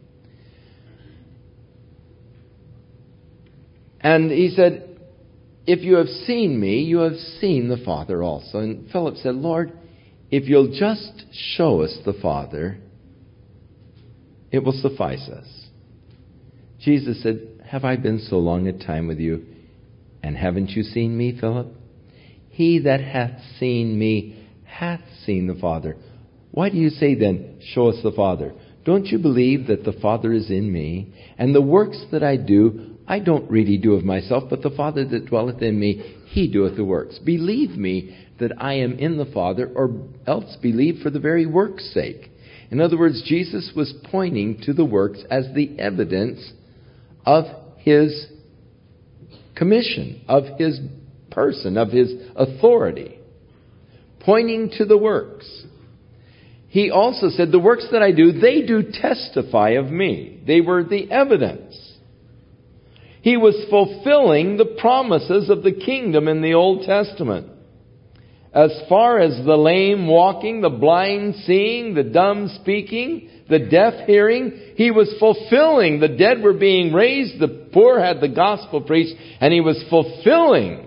And he said, if you have seen me, you have seen the Father also. And Philip said, Lord, if you'll just show us the Father, it will suffice us. Jesus said, have I been so long a time with you, and haven't you seen me, Philip? He that hath seen me hath seen the Father. Why do you say then, show us the Father? Don't you believe that the Father is in me? And the works that I do, I don't really do of myself, but the Father that dwelleth in me, he doeth the works. Believe me that I am in the Father, or else believe for the very work's sake. In other words, Jesus was pointing to the works as the evidence of His commission, of His person, of His authority, pointing to the works. He also said, the works that I do, they do testify of me. They were the evidence. He was fulfilling the promises of the kingdom in the Old Testament. As far as the lame walking, the blind seeing, the dumb speaking, the deaf hearing, He was fulfilling. The dead were being raised, the poor had the gospel preached, and He was fulfilling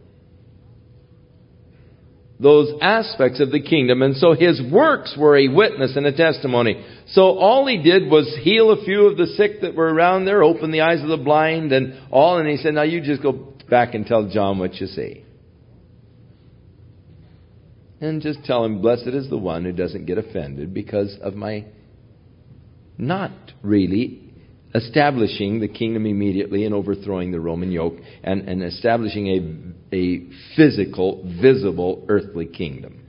those aspects of the kingdom. And so His works were a witness and a testimony. So all He did was heal a few of the sick that were around there, open the eyes of the blind and all. And He said, now you just go back and tell John what you see. And just tell him, blessed is the one who doesn't get offended because of my not really establishing the kingdom immediately and overthrowing the Roman yoke and, and establishing a, a physical, visible, earthly kingdom.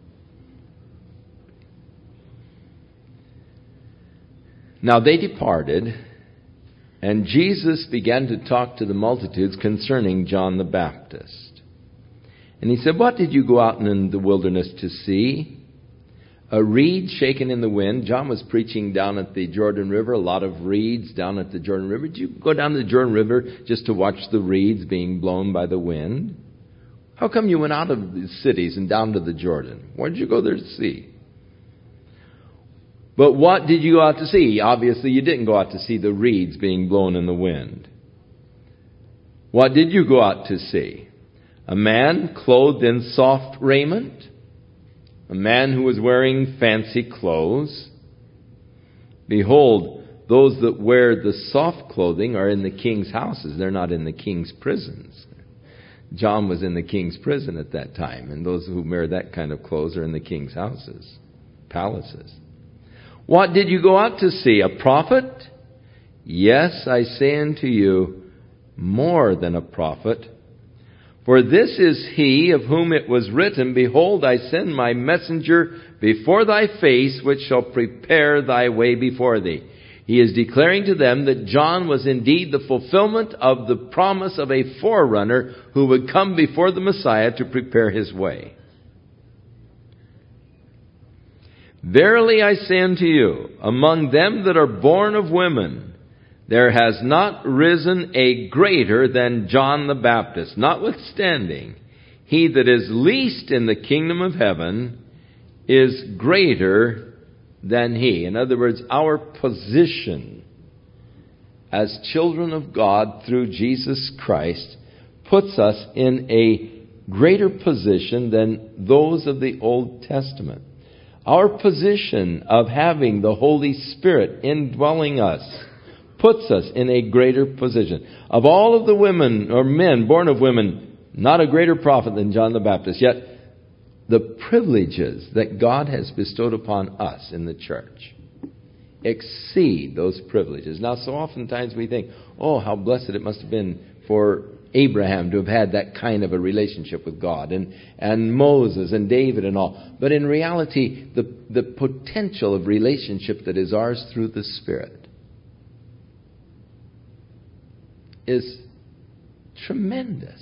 Now they departed, and Jesus began to talk to the multitudes concerning John the Baptist. And He said, what did you go out in the wilderness to see? A reed shaken in the wind. John was preaching down at the Jordan River, a lot of reeds down at the Jordan River. Did you go down to the Jordan River just to watch the reeds being blown by the wind? How come you went out of the cities and down to the Jordan? Why did you go there to see? But what did you go out to see? Obviously, you didn't go out to see the reeds being blown in the wind. What did you go out to see? A man clothed in soft raiment? A man who was wearing fancy clothes? Behold, those that wear the soft clothing are in the king's houses. They're not in the king's prisons. John was in the king's prison at that time, and those who wear that kind of clothes are in the king's houses, palaces. What did you go out to see? A prophet? Yes, I say unto you, more than a prophet. For this is he of whom it was written, behold, I send my messenger before thy face, which shall prepare thy way before thee. He is declaring to them that John was indeed the fulfillment of the promise of a forerunner who would come before the Messiah to prepare his way. Verily I say unto you, among them that are born of women, there has not risen a greater than John the Baptist. Notwithstanding, he that is least in the kingdom of heaven is greater than he. In other words, our position as children of God through Jesus Christ puts us in a greater position than those of the Old Testament. Our position of having the Holy Spirit indwelling us puts us in a greater position. Of all of the women or men born of women, not a greater prophet than John the Baptist. Yet the privileges that God has bestowed upon us in the church exceed those privileges. Now, so oftentimes we think, oh, how blessed it must have been for Abraham to have had that kind of a relationship with God, and, and Moses and David and all. But in reality, the, the potential of relationship that is ours through the Spirit is tremendous.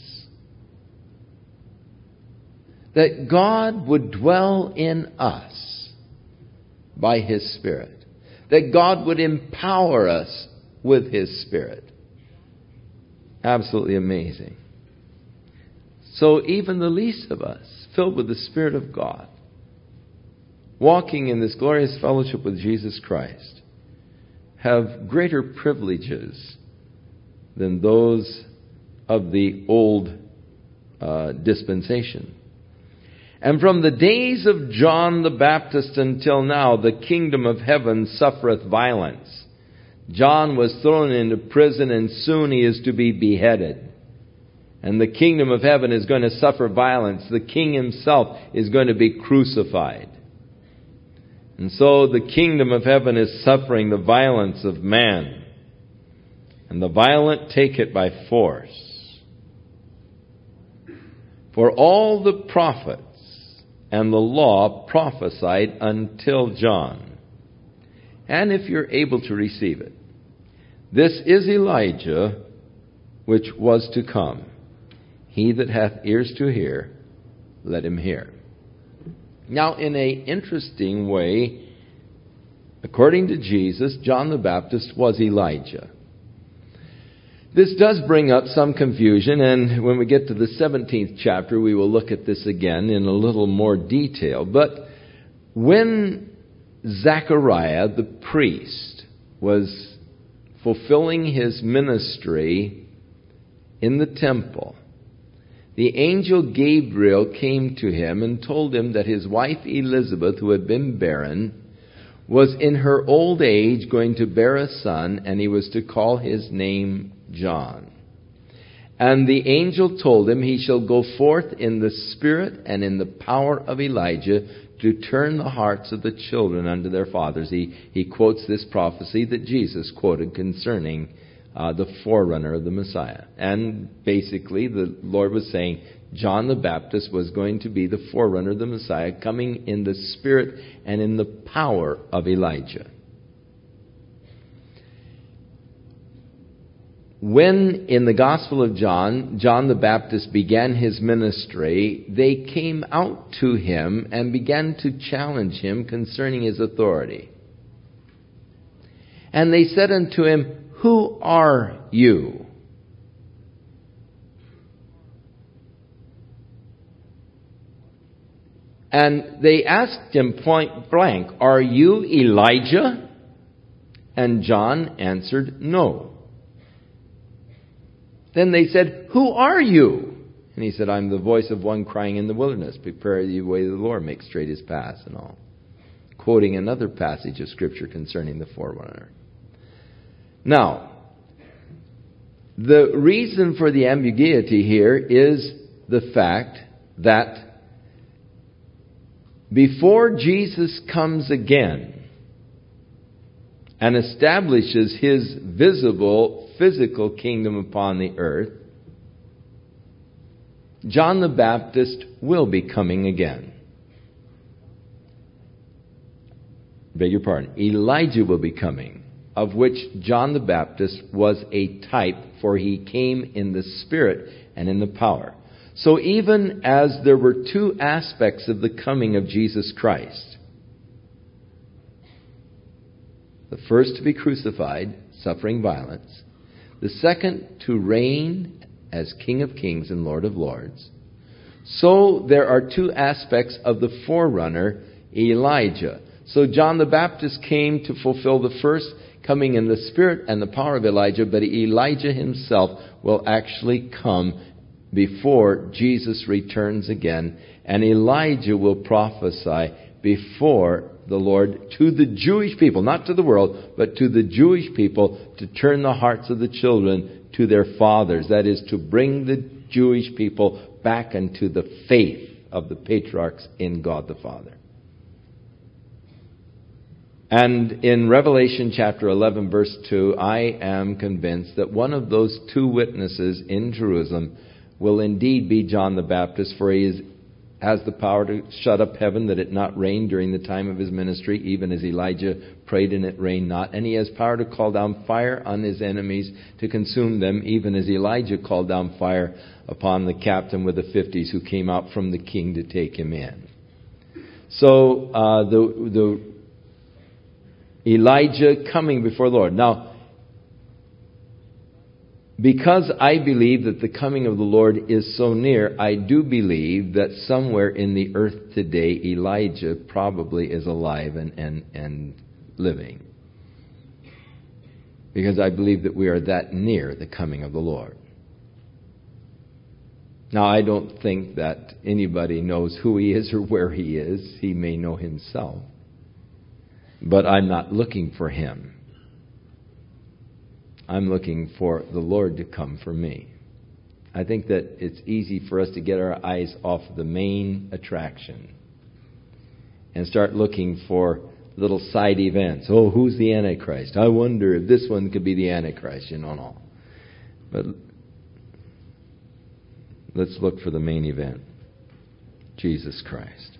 That God would dwell in us by His Spirit. That God would empower us with His Spirit. Absolutely amazing. So even the least of us, filled with the Spirit of God, walking in this glorious fellowship with Jesus Christ, have greater privileges than those of the old uh, dispensation. And from the days of John the Baptist until now, the kingdom of heaven suffereth violence. John was thrown into prison, and soon he is to be beheaded. And the kingdom of heaven is going to suffer violence. The king himself is going to be crucified. And so the kingdom of heaven is suffering the violence of man. And the violent take it by force. For all the prophets and the law prophesied until John. And if you're able to receive it, This is Elijah, which was to come. He that hath ears to hear, let him hear. Now, in a interesting way, according to Jesus, John the Baptist was Elijah. This does bring up some confusion, and when we get to the seventeenth chapter, we will look at this again in a little more detail. But when Zechariah, the priest, was fulfilling his ministry in the temple, the angel Gabriel came to him and told him that his wife Elizabeth, who had been barren, was in her old age going to bear a son, and he was to call his name John. And the angel told him, he shall go forth in the spirit and in the power of Elijah to turn the hearts of the children unto their fathers. He, he quotes this prophecy that Jesus quoted concerning uh, the forerunner of the Messiah. And basically the Lord was saying John the Baptist was going to be the forerunner of the Messiah, coming in the spirit and in the power of Elijah. When in the Gospel of John, John the Baptist began his ministry, they came out to him and began to challenge him concerning his authority. And they said unto him, "Who are you?" And they asked him point blank, "Are you Elijah?" And John answered, "No." Then they said, "Who are you?" And he said, "I'm the voice of one crying in the wilderness, prepare the way of the Lord, make straight his paths," and all. Quoting another passage of Scripture concerning the forerunner. Now, the reason for the ambiguity here is the fact that before Jesus comes again and establishes his visible physical kingdom upon the earth, John the Baptist will be coming again. Beg your pardon. Elijah will be coming, of which John the Baptist was a type, for he came in the spirit and in the power. So even as there were two aspects of the coming of Jesus Christ, the first to be crucified, suffering violence, the second to reign as King of Kings and Lord of Lords, so there are two aspects of the forerunner, Elijah. So John the Baptist came to fulfill the first, coming in the spirit and the power of Elijah, but Elijah himself will actually come before Jesus returns again, and Elijah will prophesy before the Lord to the Jewish people, not to the world, but to the Jewish people, to turn the hearts of the children to their fathers. That is, to bring the Jewish people back into the faith of the patriarchs in God the Father. And in Revelation chapter eleven, verse two, I am convinced that one of those two witnesses in Jerusalem will indeed be John the Baptist, for he is, has the power to shut up heaven that it not rain during the time of his ministry, even as Elijah prayed and it rained not. And he has power to call down fire on his enemies to consume them, even as Elijah called down fire upon the captain with the fifties who came out from the king to take him in. So uh, the the Elijah coming before the Lord. Now, because I believe that the coming of the Lord is so near, I do believe that somewhere in the earth today, Elijah probably is alive and, and, and living. Because I believe that we are that near the coming of the Lord. Now, I don't think that anybody knows who he is or where he is. He may know himself. But I'm not looking for him. I'm looking for the Lord to come for me. I think that it's easy for us to get our eyes off the main attraction and start looking for little side events. Oh, who's the Antichrist? I wonder if this one could be the Antichrist, you know, and all. But let's look for the main event, Jesus Christ.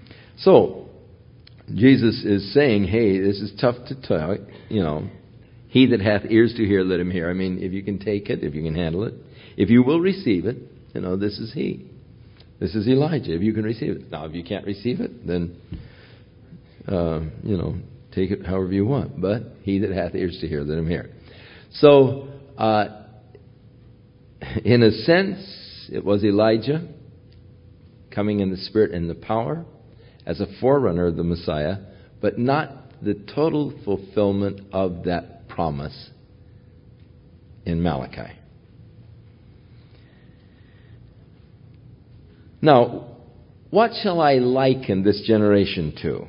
So, Jesus is saying, hey, this is tough to tell, you know. He that hath ears to hear, let him hear. I mean, if you can take it, if you can handle it, if you will receive it, you know, this is he. This is Elijah, if you can receive it. Now, if you can't receive it, then, uh, you know, take it however you want. But he that hath ears to hear, let him hear. So, uh, in a sense, it was Elijah coming in the spirit and the power as a forerunner of the Messiah, but not the total fulfillment of that promise in Malachi. Now, what shall I liken this generation to?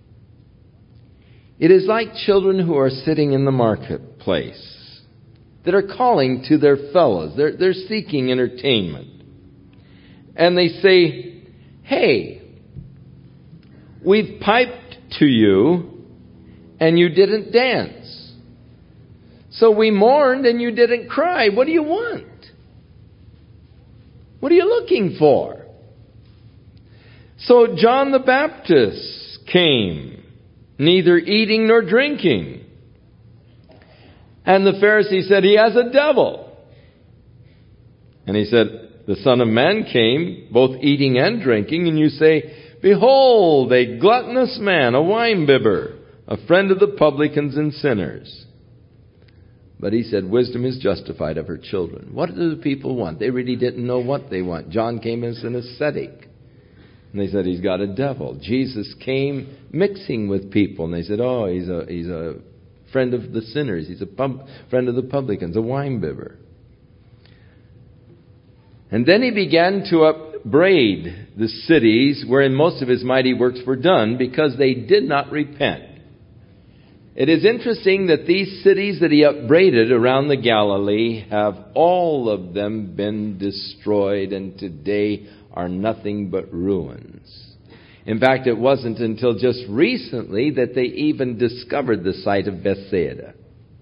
It is like children who are sitting in the marketplace that are calling to their fellows. They're, they're seeking entertainment. And they say, hey, we've piped to you and you didn't dance. So we mourned and you didn't cry. What do you want? What are you looking for? So John the Baptist came, neither eating nor drinking. And the Pharisee said, he has a devil. And he said, the Son of Man came, both eating and drinking, and you say, behold, a gluttonous man, a winebibber, a friend of the publicans and sinners. But he said, wisdom is justified of her children. What do the people want? They really didn't know what they want. John came as an ascetic. And they said, he's got a devil. Jesus came mixing with people. And they said, oh, he's a he's a friend of the sinners. He's a pub, friend of the publicans, a winebibber. And then he began to upbraid the cities wherein most of his mighty works were done because they did not repent. It is interesting that these cities that he upbraided around the Galilee have all of them been destroyed and today are nothing but ruins. In fact, it wasn't until just recently that they even discovered the site of Bethsaida.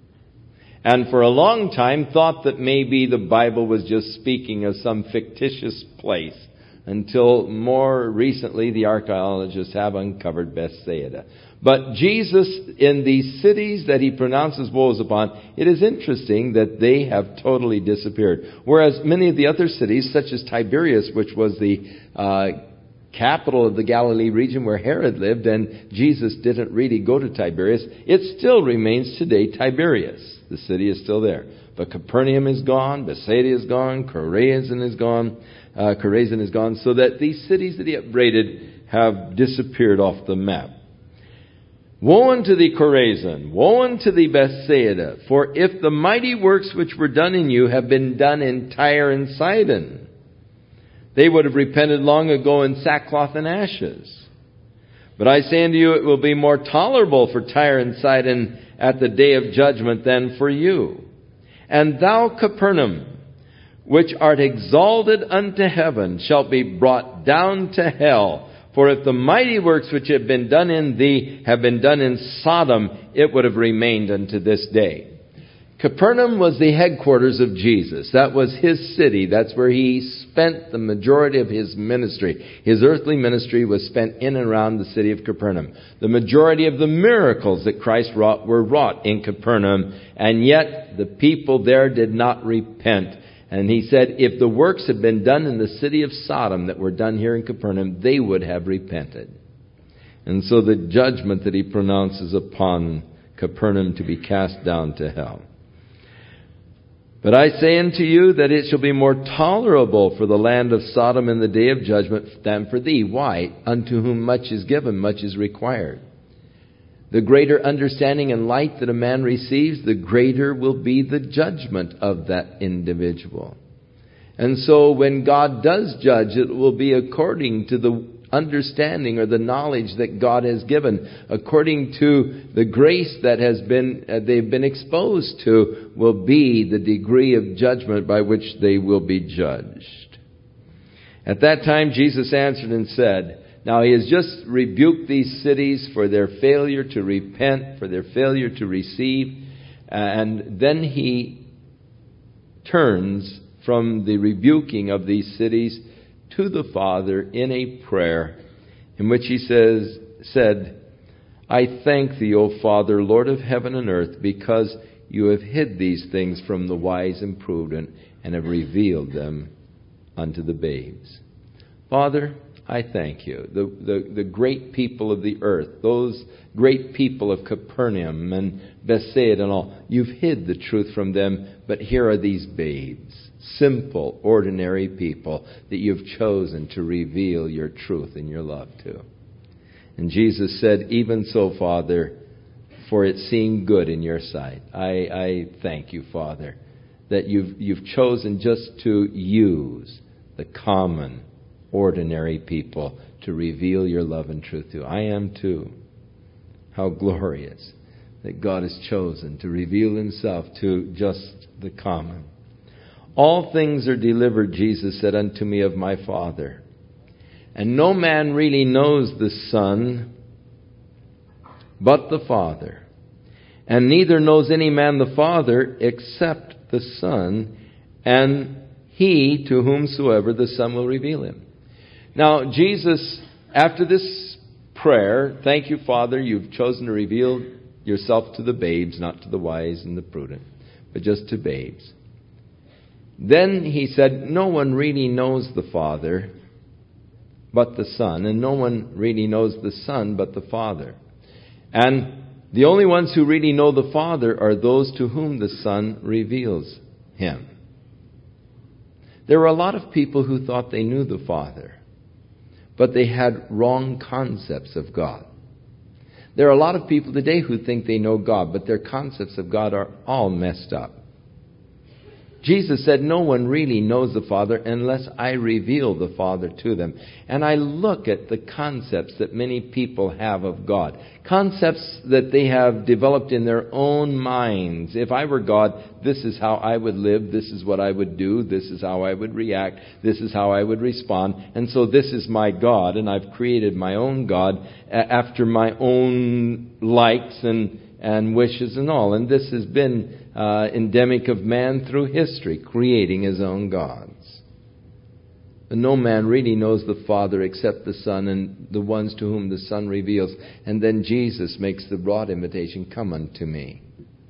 And for a long time thought that maybe the Bible was just speaking of some fictitious place until more recently the archaeologists have uncovered Bethsaida. But Jesus, in these cities that he pronounces woes upon, it is interesting that they have totally disappeared. Whereas many of the other cities, such as Tiberias, which was the uh, capital of the Galilee region where Herod lived, and Jesus didn't really go to Tiberias, it still remains today Tiberias. The city is still there. But Capernaum is gone, Bethsaida is gone, Chorazin is gone, uh, Chorazin is gone, so that these cities that he upbraided have disappeared off the map. Woe unto thee, Chorazin! Woe unto thee, Bethsaida! For if the mighty works which were done in you have been done in Tyre and Sidon, they would have repented long ago in sackcloth and ashes. But I say unto you, it will be more tolerable for Tyre and Sidon at the day of judgment than for you. And thou, Capernaum, which art exalted unto heaven, shalt be brought down to hell. For if the mighty works which have been done in thee have been done in Sodom, it would have remained unto this day. Capernaum was the headquarters of Jesus. That was his city. That's where he spent the majority of his ministry. His earthly ministry was spent in and around the city of Capernaum. The majority of the miracles that Christ wrought were wrought in Capernaum, and yet the people there did not repent. And he said, if the works had been done in the city of Sodom that were done here in Capernaum, they would have repented. And so the judgment that he pronounces upon Capernaum to be cast down to hell. But I say unto you that it shall be more tolerable for the land of Sodom in the day of judgment than for thee. Why? Unto whom much is given, much is required. The greater understanding and light that a man receives, the greater will be the judgment of that individual. And so when God does judge, it will be according to the understanding or the knowledge that God has given, according to the grace that has been uh, they've been exposed to, will be the degree of judgment by which they will be judged. At that time Jesus answered and said, now he has just rebuked these cities for their failure to repent, for their failure to receive, and then he turns from the rebuking of these cities to the Father in a prayer in which he says, said, I thank thee, O Father, Lord of heaven and earth, because you have hid these things from the wise and prudent and have revealed them unto the babes. Father, I thank you. The, the, the great people of the earth, those great people of Capernaum and Bethsaida and all, you've hid the truth from them, but here are these babes, simple, ordinary people that you've chosen to reveal your truth and your love to. And Jesus said, even so, Father, for it seemed good in your sight. I, I thank you, Father, that you've, you've chosen just to use the common, ordinary people to reveal your love and truth to. I am too. How glorious that God has chosen to reveal himself to just the common. All things are delivered, Jesus said, unto me of my Father. And no man really knows the Son but the Father. And neither knows any man the Father except the Son, and he to whomsoever the Son will reveal him. Now, Jesus, after this prayer, thank you, Father, you've chosen to reveal yourself to the babes, not to the wise and the prudent, but just to babes. Then he said, no one really knows the Father but the Son, and no one really knows the Son but the Father. And the only ones who really know the Father are those to whom the Son reveals him. There were a lot of people who thought they knew the Father, but they had wrong concepts of God. There are a lot of people today who think they know God, but their concepts of God are all messed up. Jesus said, no one really knows the Father unless I reveal the Father to them. And I look at the concepts that many people have of God. Concepts that they have developed in their own minds. If I were God, this is how I would live. This is what I would do. This is how I would react. This is how I would respond. And so this is my God. And I've created my own God after my own likes and and wishes and all. And this has been uh, endemic of man through history, creating his own gods. But no man really knows the Father except the Son and the ones to whom the Son reveals. And then Jesus makes the broad invitation, come unto me.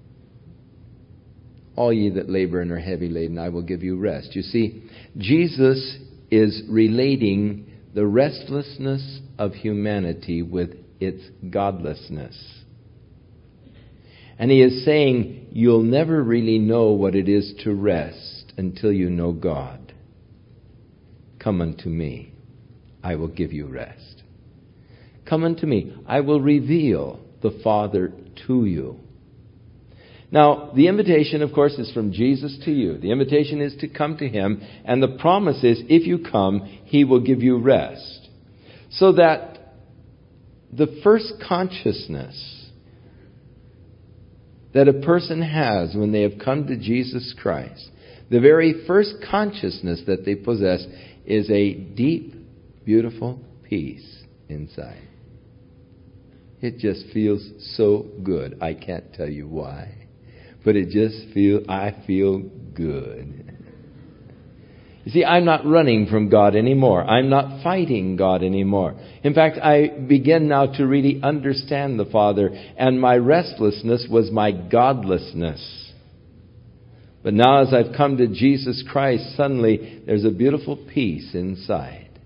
All ye that labor and are heavy laden, I will give you rest. You see, Jesus is relating the restlessness of humanity with its godlessness. And he is saying, you'll never really know what it is to rest until you know God. Come unto me, I will give you rest. Come unto me, I will reveal the Father to you. Now, the invitation, of course, is from Jesus to you. The invitation is to come to him, and the promise is, if you come, he will give you rest. So that the first consciousness that a person has when they have come to Jesus Christ, the very first consciousness that they possess is a deep, beautiful peace inside. It just feels so good. I can't tell you why, but it just feel I feel good. You see, I'm not running from God anymore. I'm not fighting God anymore. In fact, I begin now to really understand the Father, and my restlessness was my godlessness. But now as I've come to Jesus Christ, suddenly there's a beautiful peace inside.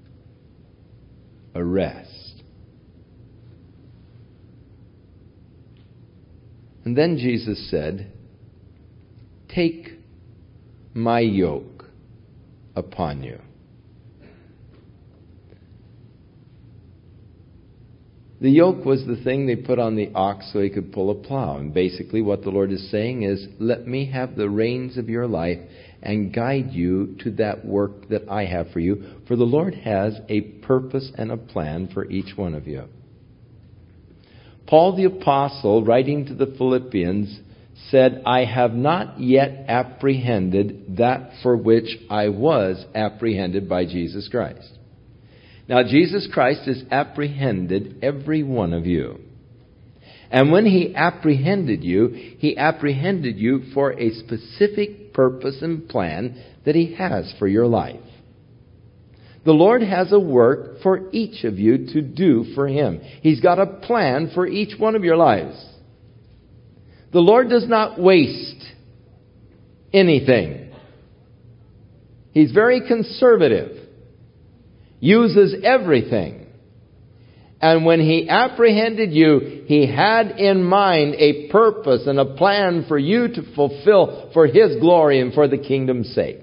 A rest. And then Jesus said, take my yoke upon you. The yoke was the thing they put on the ox so he could pull a plow. And basically what the Lord is saying is, let me have the reins of your life and guide you to that work that I have for you. For the Lord has a purpose and a plan for each one of you. Paul the Apostle, writing to the Philippians, said, I have not yet apprehended that for which I was apprehended by Jesus Christ. Now, Jesus Christ has apprehended every one of you. And when he apprehended you, he apprehended you for a specific purpose and plan that he has for your life. The Lord has a work for each of you to do for him. He's got a plan for each one of your lives. The Lord does not waste anything. He's very conservative. Uses everything. And when He apprehended you, He had in mind a purpose and a plan for you to fulfill for His glory and for the kingdom's sake.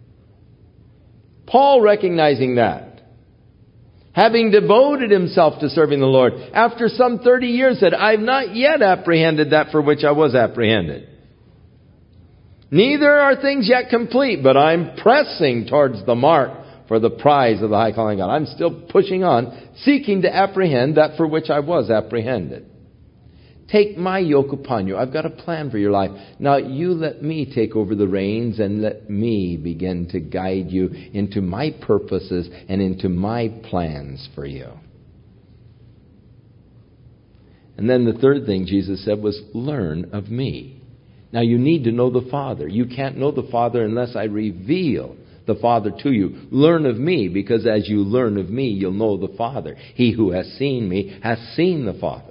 Paul, recognizing that, having devoted himself to serving the Lord, after some thirty years said, I've not yet apprehended that for which I was apprehended. Neither are things yet complete, but I'm pressing towards the mark for the prize of the high calling of God. I'm still pushing on, seeking to apprehend that for which I was apprehended. Take my yoke upon you. I've got a plan for your life. Now you let me take over the reins and let me begin to guide you into my purposes and into my plans for you. And then the third thing Jesus said was, learn of me. Now you need to know the Father. You can't know the Father unless I reveal the Father to you. Learn of me, because as you learn of me, you'll know the Father. He who has seen me has seen the Father.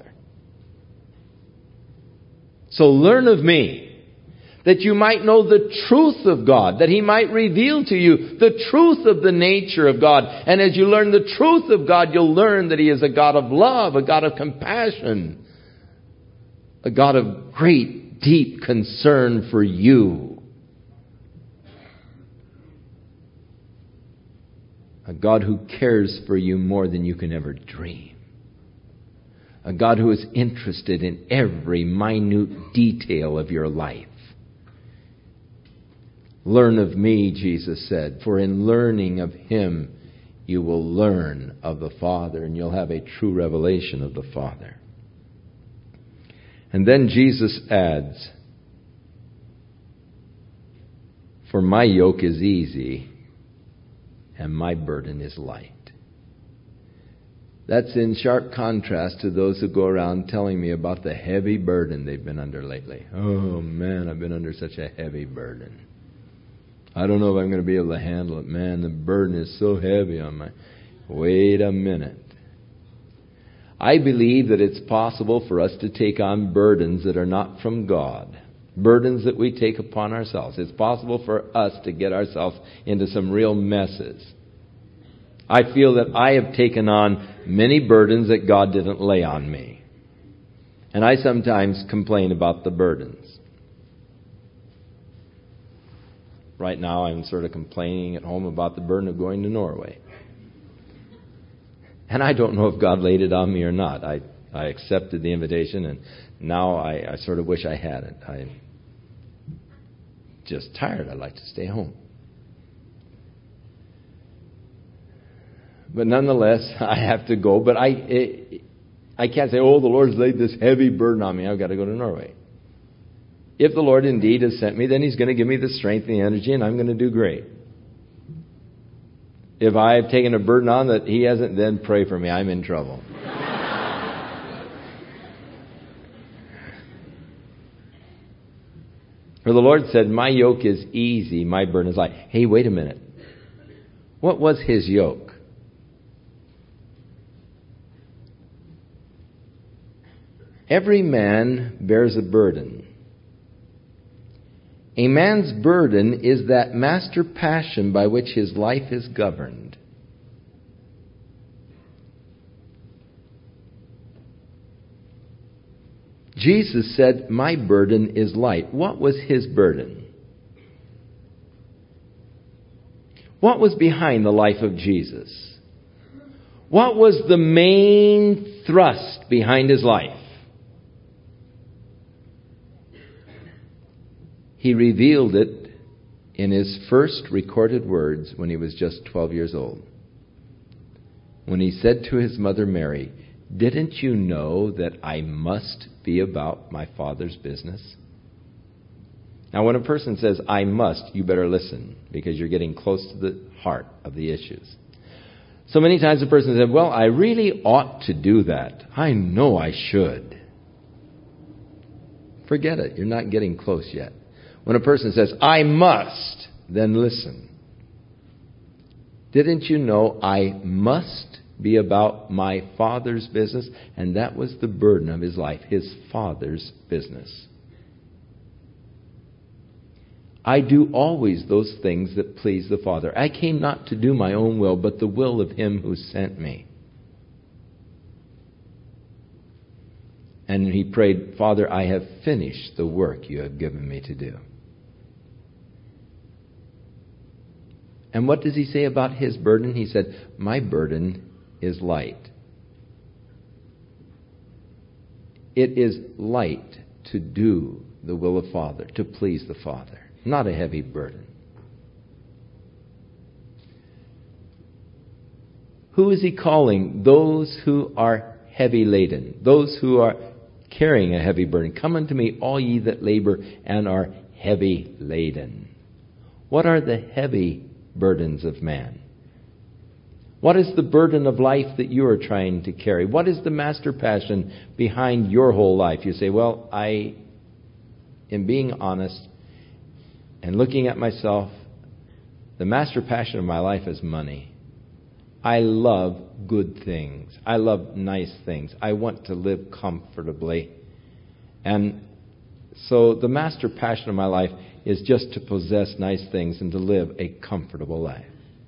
So learn of me, that you might know the truth of God, that He might reveal to you the truth of the nature of God. And as you learn the truth of God, you'll learn that He is a God of love, a God of compassion, a God of great, deep concern for you. A God who cares for you more than you can ever dream. A God who is interested in every minute detail of your life. Learn of me, Jesus said, for in learning of Him, you will learn of the Father, and you'll have a true revelation of the Father. And then Jesus adds, for my yoke is easy, and my burden is light. That's in sharp contrast to those who go around telling me about the heavy burden they've been under lately. Oh man, I've been under such a heavy burden. I don't know if I'm going to be able to handle it. Man, the burden is so heavy on my... Wait a minute. I believe that it's possible for us to take on burdens that are not from God. Burdens that we take upon ourselves. It's possible for us to get ourselves into some real messes. I feel that I have taken on many burdens that God didn't lay on me. And I sometimes complain about the burdens. Right now I'm sort of complaining at home about the burden of going to Norway. And I don't know if God laid it on me or not. I, I accepted the invitation, and now I, I sort of wish I hadn't. I'm just tired. I'd like to stay home. But nonetheless, I have to go. But I it, I can't say, oh, the Lord's laid this heavy burden on me. I've got to go to Norway. If the Lord indeed has sent me, then He's going to give me the strength and the energy, and I'm going to do great. If I've taken a burden on that He hasn't, then pray for me. I'm in trouble. For the Lord said, my yoke is easy, my burden is light. Hey, wait a minute. What was His yoke? Every man bears a burden. A man's burden is that master passion by which his life is governed. Jesus said, my burden is light. What was His burden? What was behind the life of Jesus? What was the main thrust behind His life? He revealed it in His first recorded words when He was just twelve years old. When He said to His mother Mary, didn't you know that I must be about my Father's business? Now, when a person says, I must, you better listen, because you're getting close to the heart of the issues. So many times a person says, well, I really ought to do that. I know I should. Forget it. You're not getting close yet. When a person says, I must, then listen. Didn't you know I must be about my Father's business? And that was the burden of his life, His Father's business. I do always those things that please the Father. I came not to do my own will, but the will of Him who sent me. And he prayed, Father, I have finished the work you have given me to do. And what does he say about his burden? He said, my burden is light. It is light to do the will of Father, to please the Father. Not a heavy burden. Who is he calling? Those who are heavy laden. Those who are carrying a heavy burden. Come unto me, all ye that labor and are heavy laden. What are the heavy burdens of man? What is the burden of life that you are trying to carry? What is the master passion behind your whole life? You say, well, I am being honest and looking at myself. The master passion of my life is money. I love good things. I love nice things. I want to live comfortably. And so the master passion of my life is just to possess nice things and to live a comfortable life.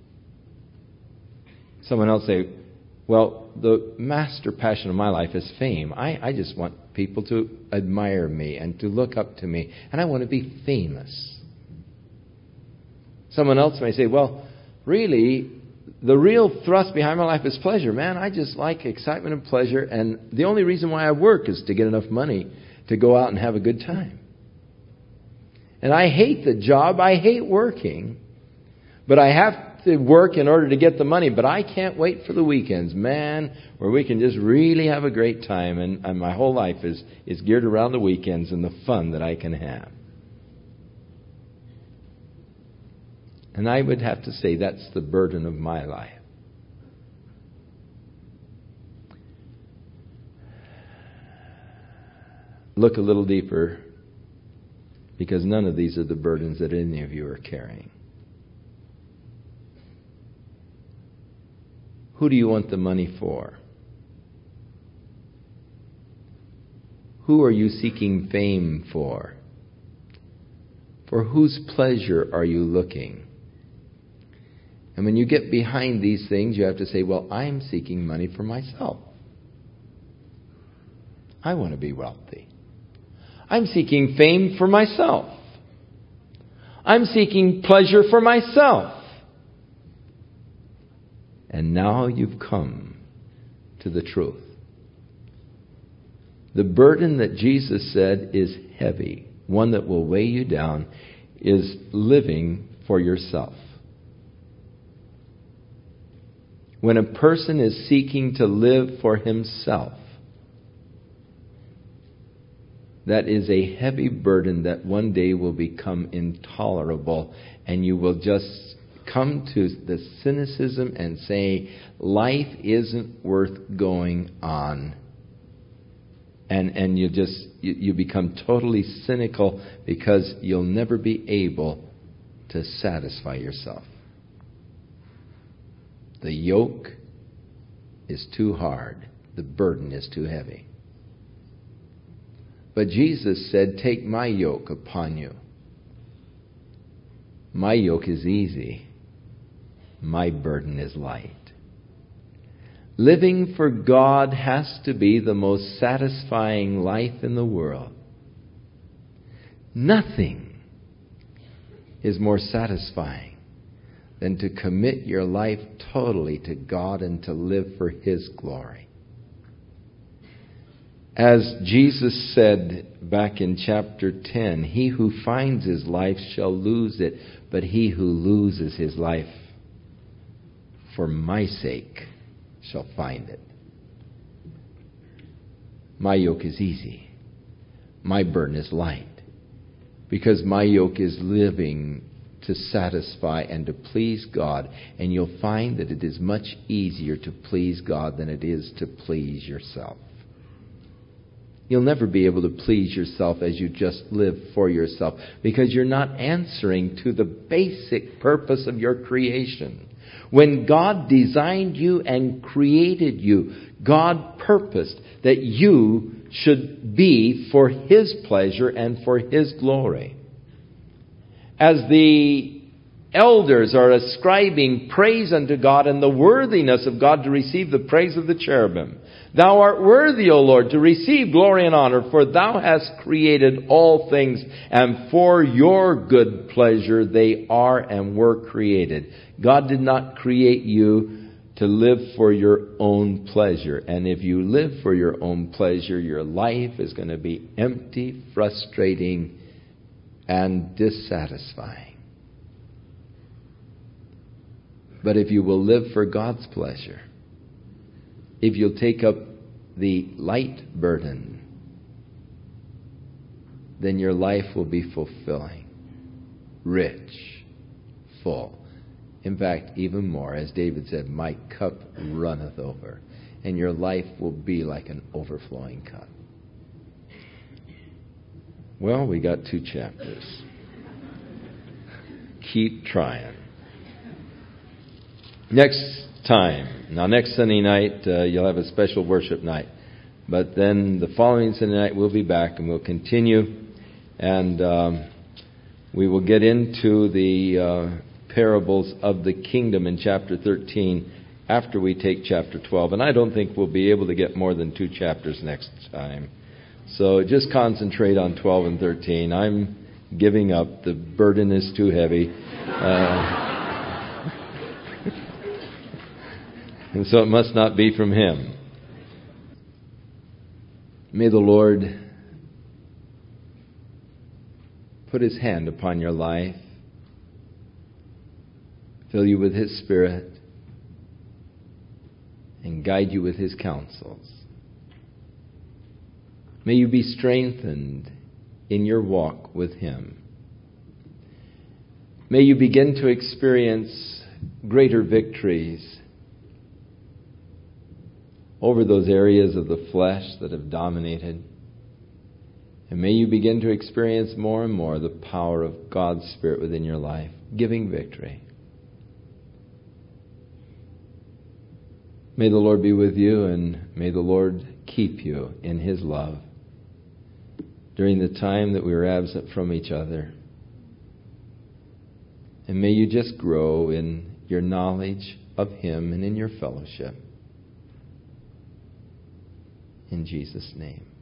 Someone else say, well, the master passion of my life is fame. I, I just want people to admire me and to look up to me. And I want to be famous. Someone else may say, well, really, the real thrust behind my life is pleasure. Man, I just like excitement and pleasure. And the only reason why I work is to get enough money to go out and have a good time. And I hate the job. I hate working. But I have to work in order to get the money. But I can't wait for the weekends, man, where we can just really have a great time. And, and my whole life is, is geared around the weekends and the fun that I can have. And I would have to say that's the burden of my life. Look a little deeper, because none of these are the burdens that any of you are carrying. Who do you want the money for? Who are you seeking fame for? For whose pleasure are you looking? And when you get behind these things, you have to say, well, I'm seeking money for myself. I want to be wealthy. I'm seeking fame for myself. I'm seeking pleasure for myself. And now you've come to the truth. The burden that Jesus said is heavy, one that will weigh you down, is living for yourself. When a person is seeking to live for himself, that is a heavy burden that one day will become intolerable, and you will just come to the cynicism and say, life isn't worth going on. And and you just you, you become totally cynical because you'll never be able to satisfy yourself. The yoke is too hard. The burden is too heavy. But Jesus said, take my yoke upon you. My yoke is easy. My burden is light. Living for God has to be the most satisfying life in the world. Nothing is more satisfying than to commit your life totally to God and to live for His glory. As Jesus said back in chapter ten, he who finds his life shall lose it, but he who loses his life for my sake shall find it. My yoke is easy. My burden is light. Because my yoke is living to satisfy and to please God. And you'll find that it is much easier to please God than it is to please yourself. You'll never be able to please yourself as you just live for yourself, because you're not answering to the basic purpose of your creation. When God designed you and created you, God purposed that you should be for His pleasure and for His glory. as the elders are ascribing praise unto God and the worthiness of God to receive the praise of the cherubim. Thou art worthy, O Lord, to receive glory and honor, for thou hast created all things, and for your good pleasure they are and were created. God did not create you to live for your own pleasure. And if you live for your own pleasure, your life is going to be empty, frustrating, and dissatisfying. But if you will live for God's pleasure, if you'll take up the light burden, then your life will be fulfilling, rich, full. In fact, even more, as David said, my cup runneth over. And your life will be like an overflowing cup. Well, we got two chapters. Keep trying. Next time, now next Sunday night, uh, you'll have a special worship night. But then the following Sunday night, we'll be back and we'll continue. And um, we will get into the uh, parables of the kingdom in chapter thirteen after we take chapter twelve. And I don't think we'll be able to get more than two chapters next time. So just concentrate on twelve and thirteen. I'm giving up. The burden is too heavy. Uh, and so it must not be from Him. May the Lord put His hand upon your life, fill you with His Spirit, and guide you with His counsels. May you be strengthened in your walk with Him. May you begin to experience greater victories over those areas of the flesh that have dominated. And may you begin to experience more and more the power of God's Spirit within your life, giving victory. May the Lord be with you, and may the Lord keep you in His love during the time that we are absent from each other. And may you just grow in your knowledge of Him and in your fellowship. In Jesus' name.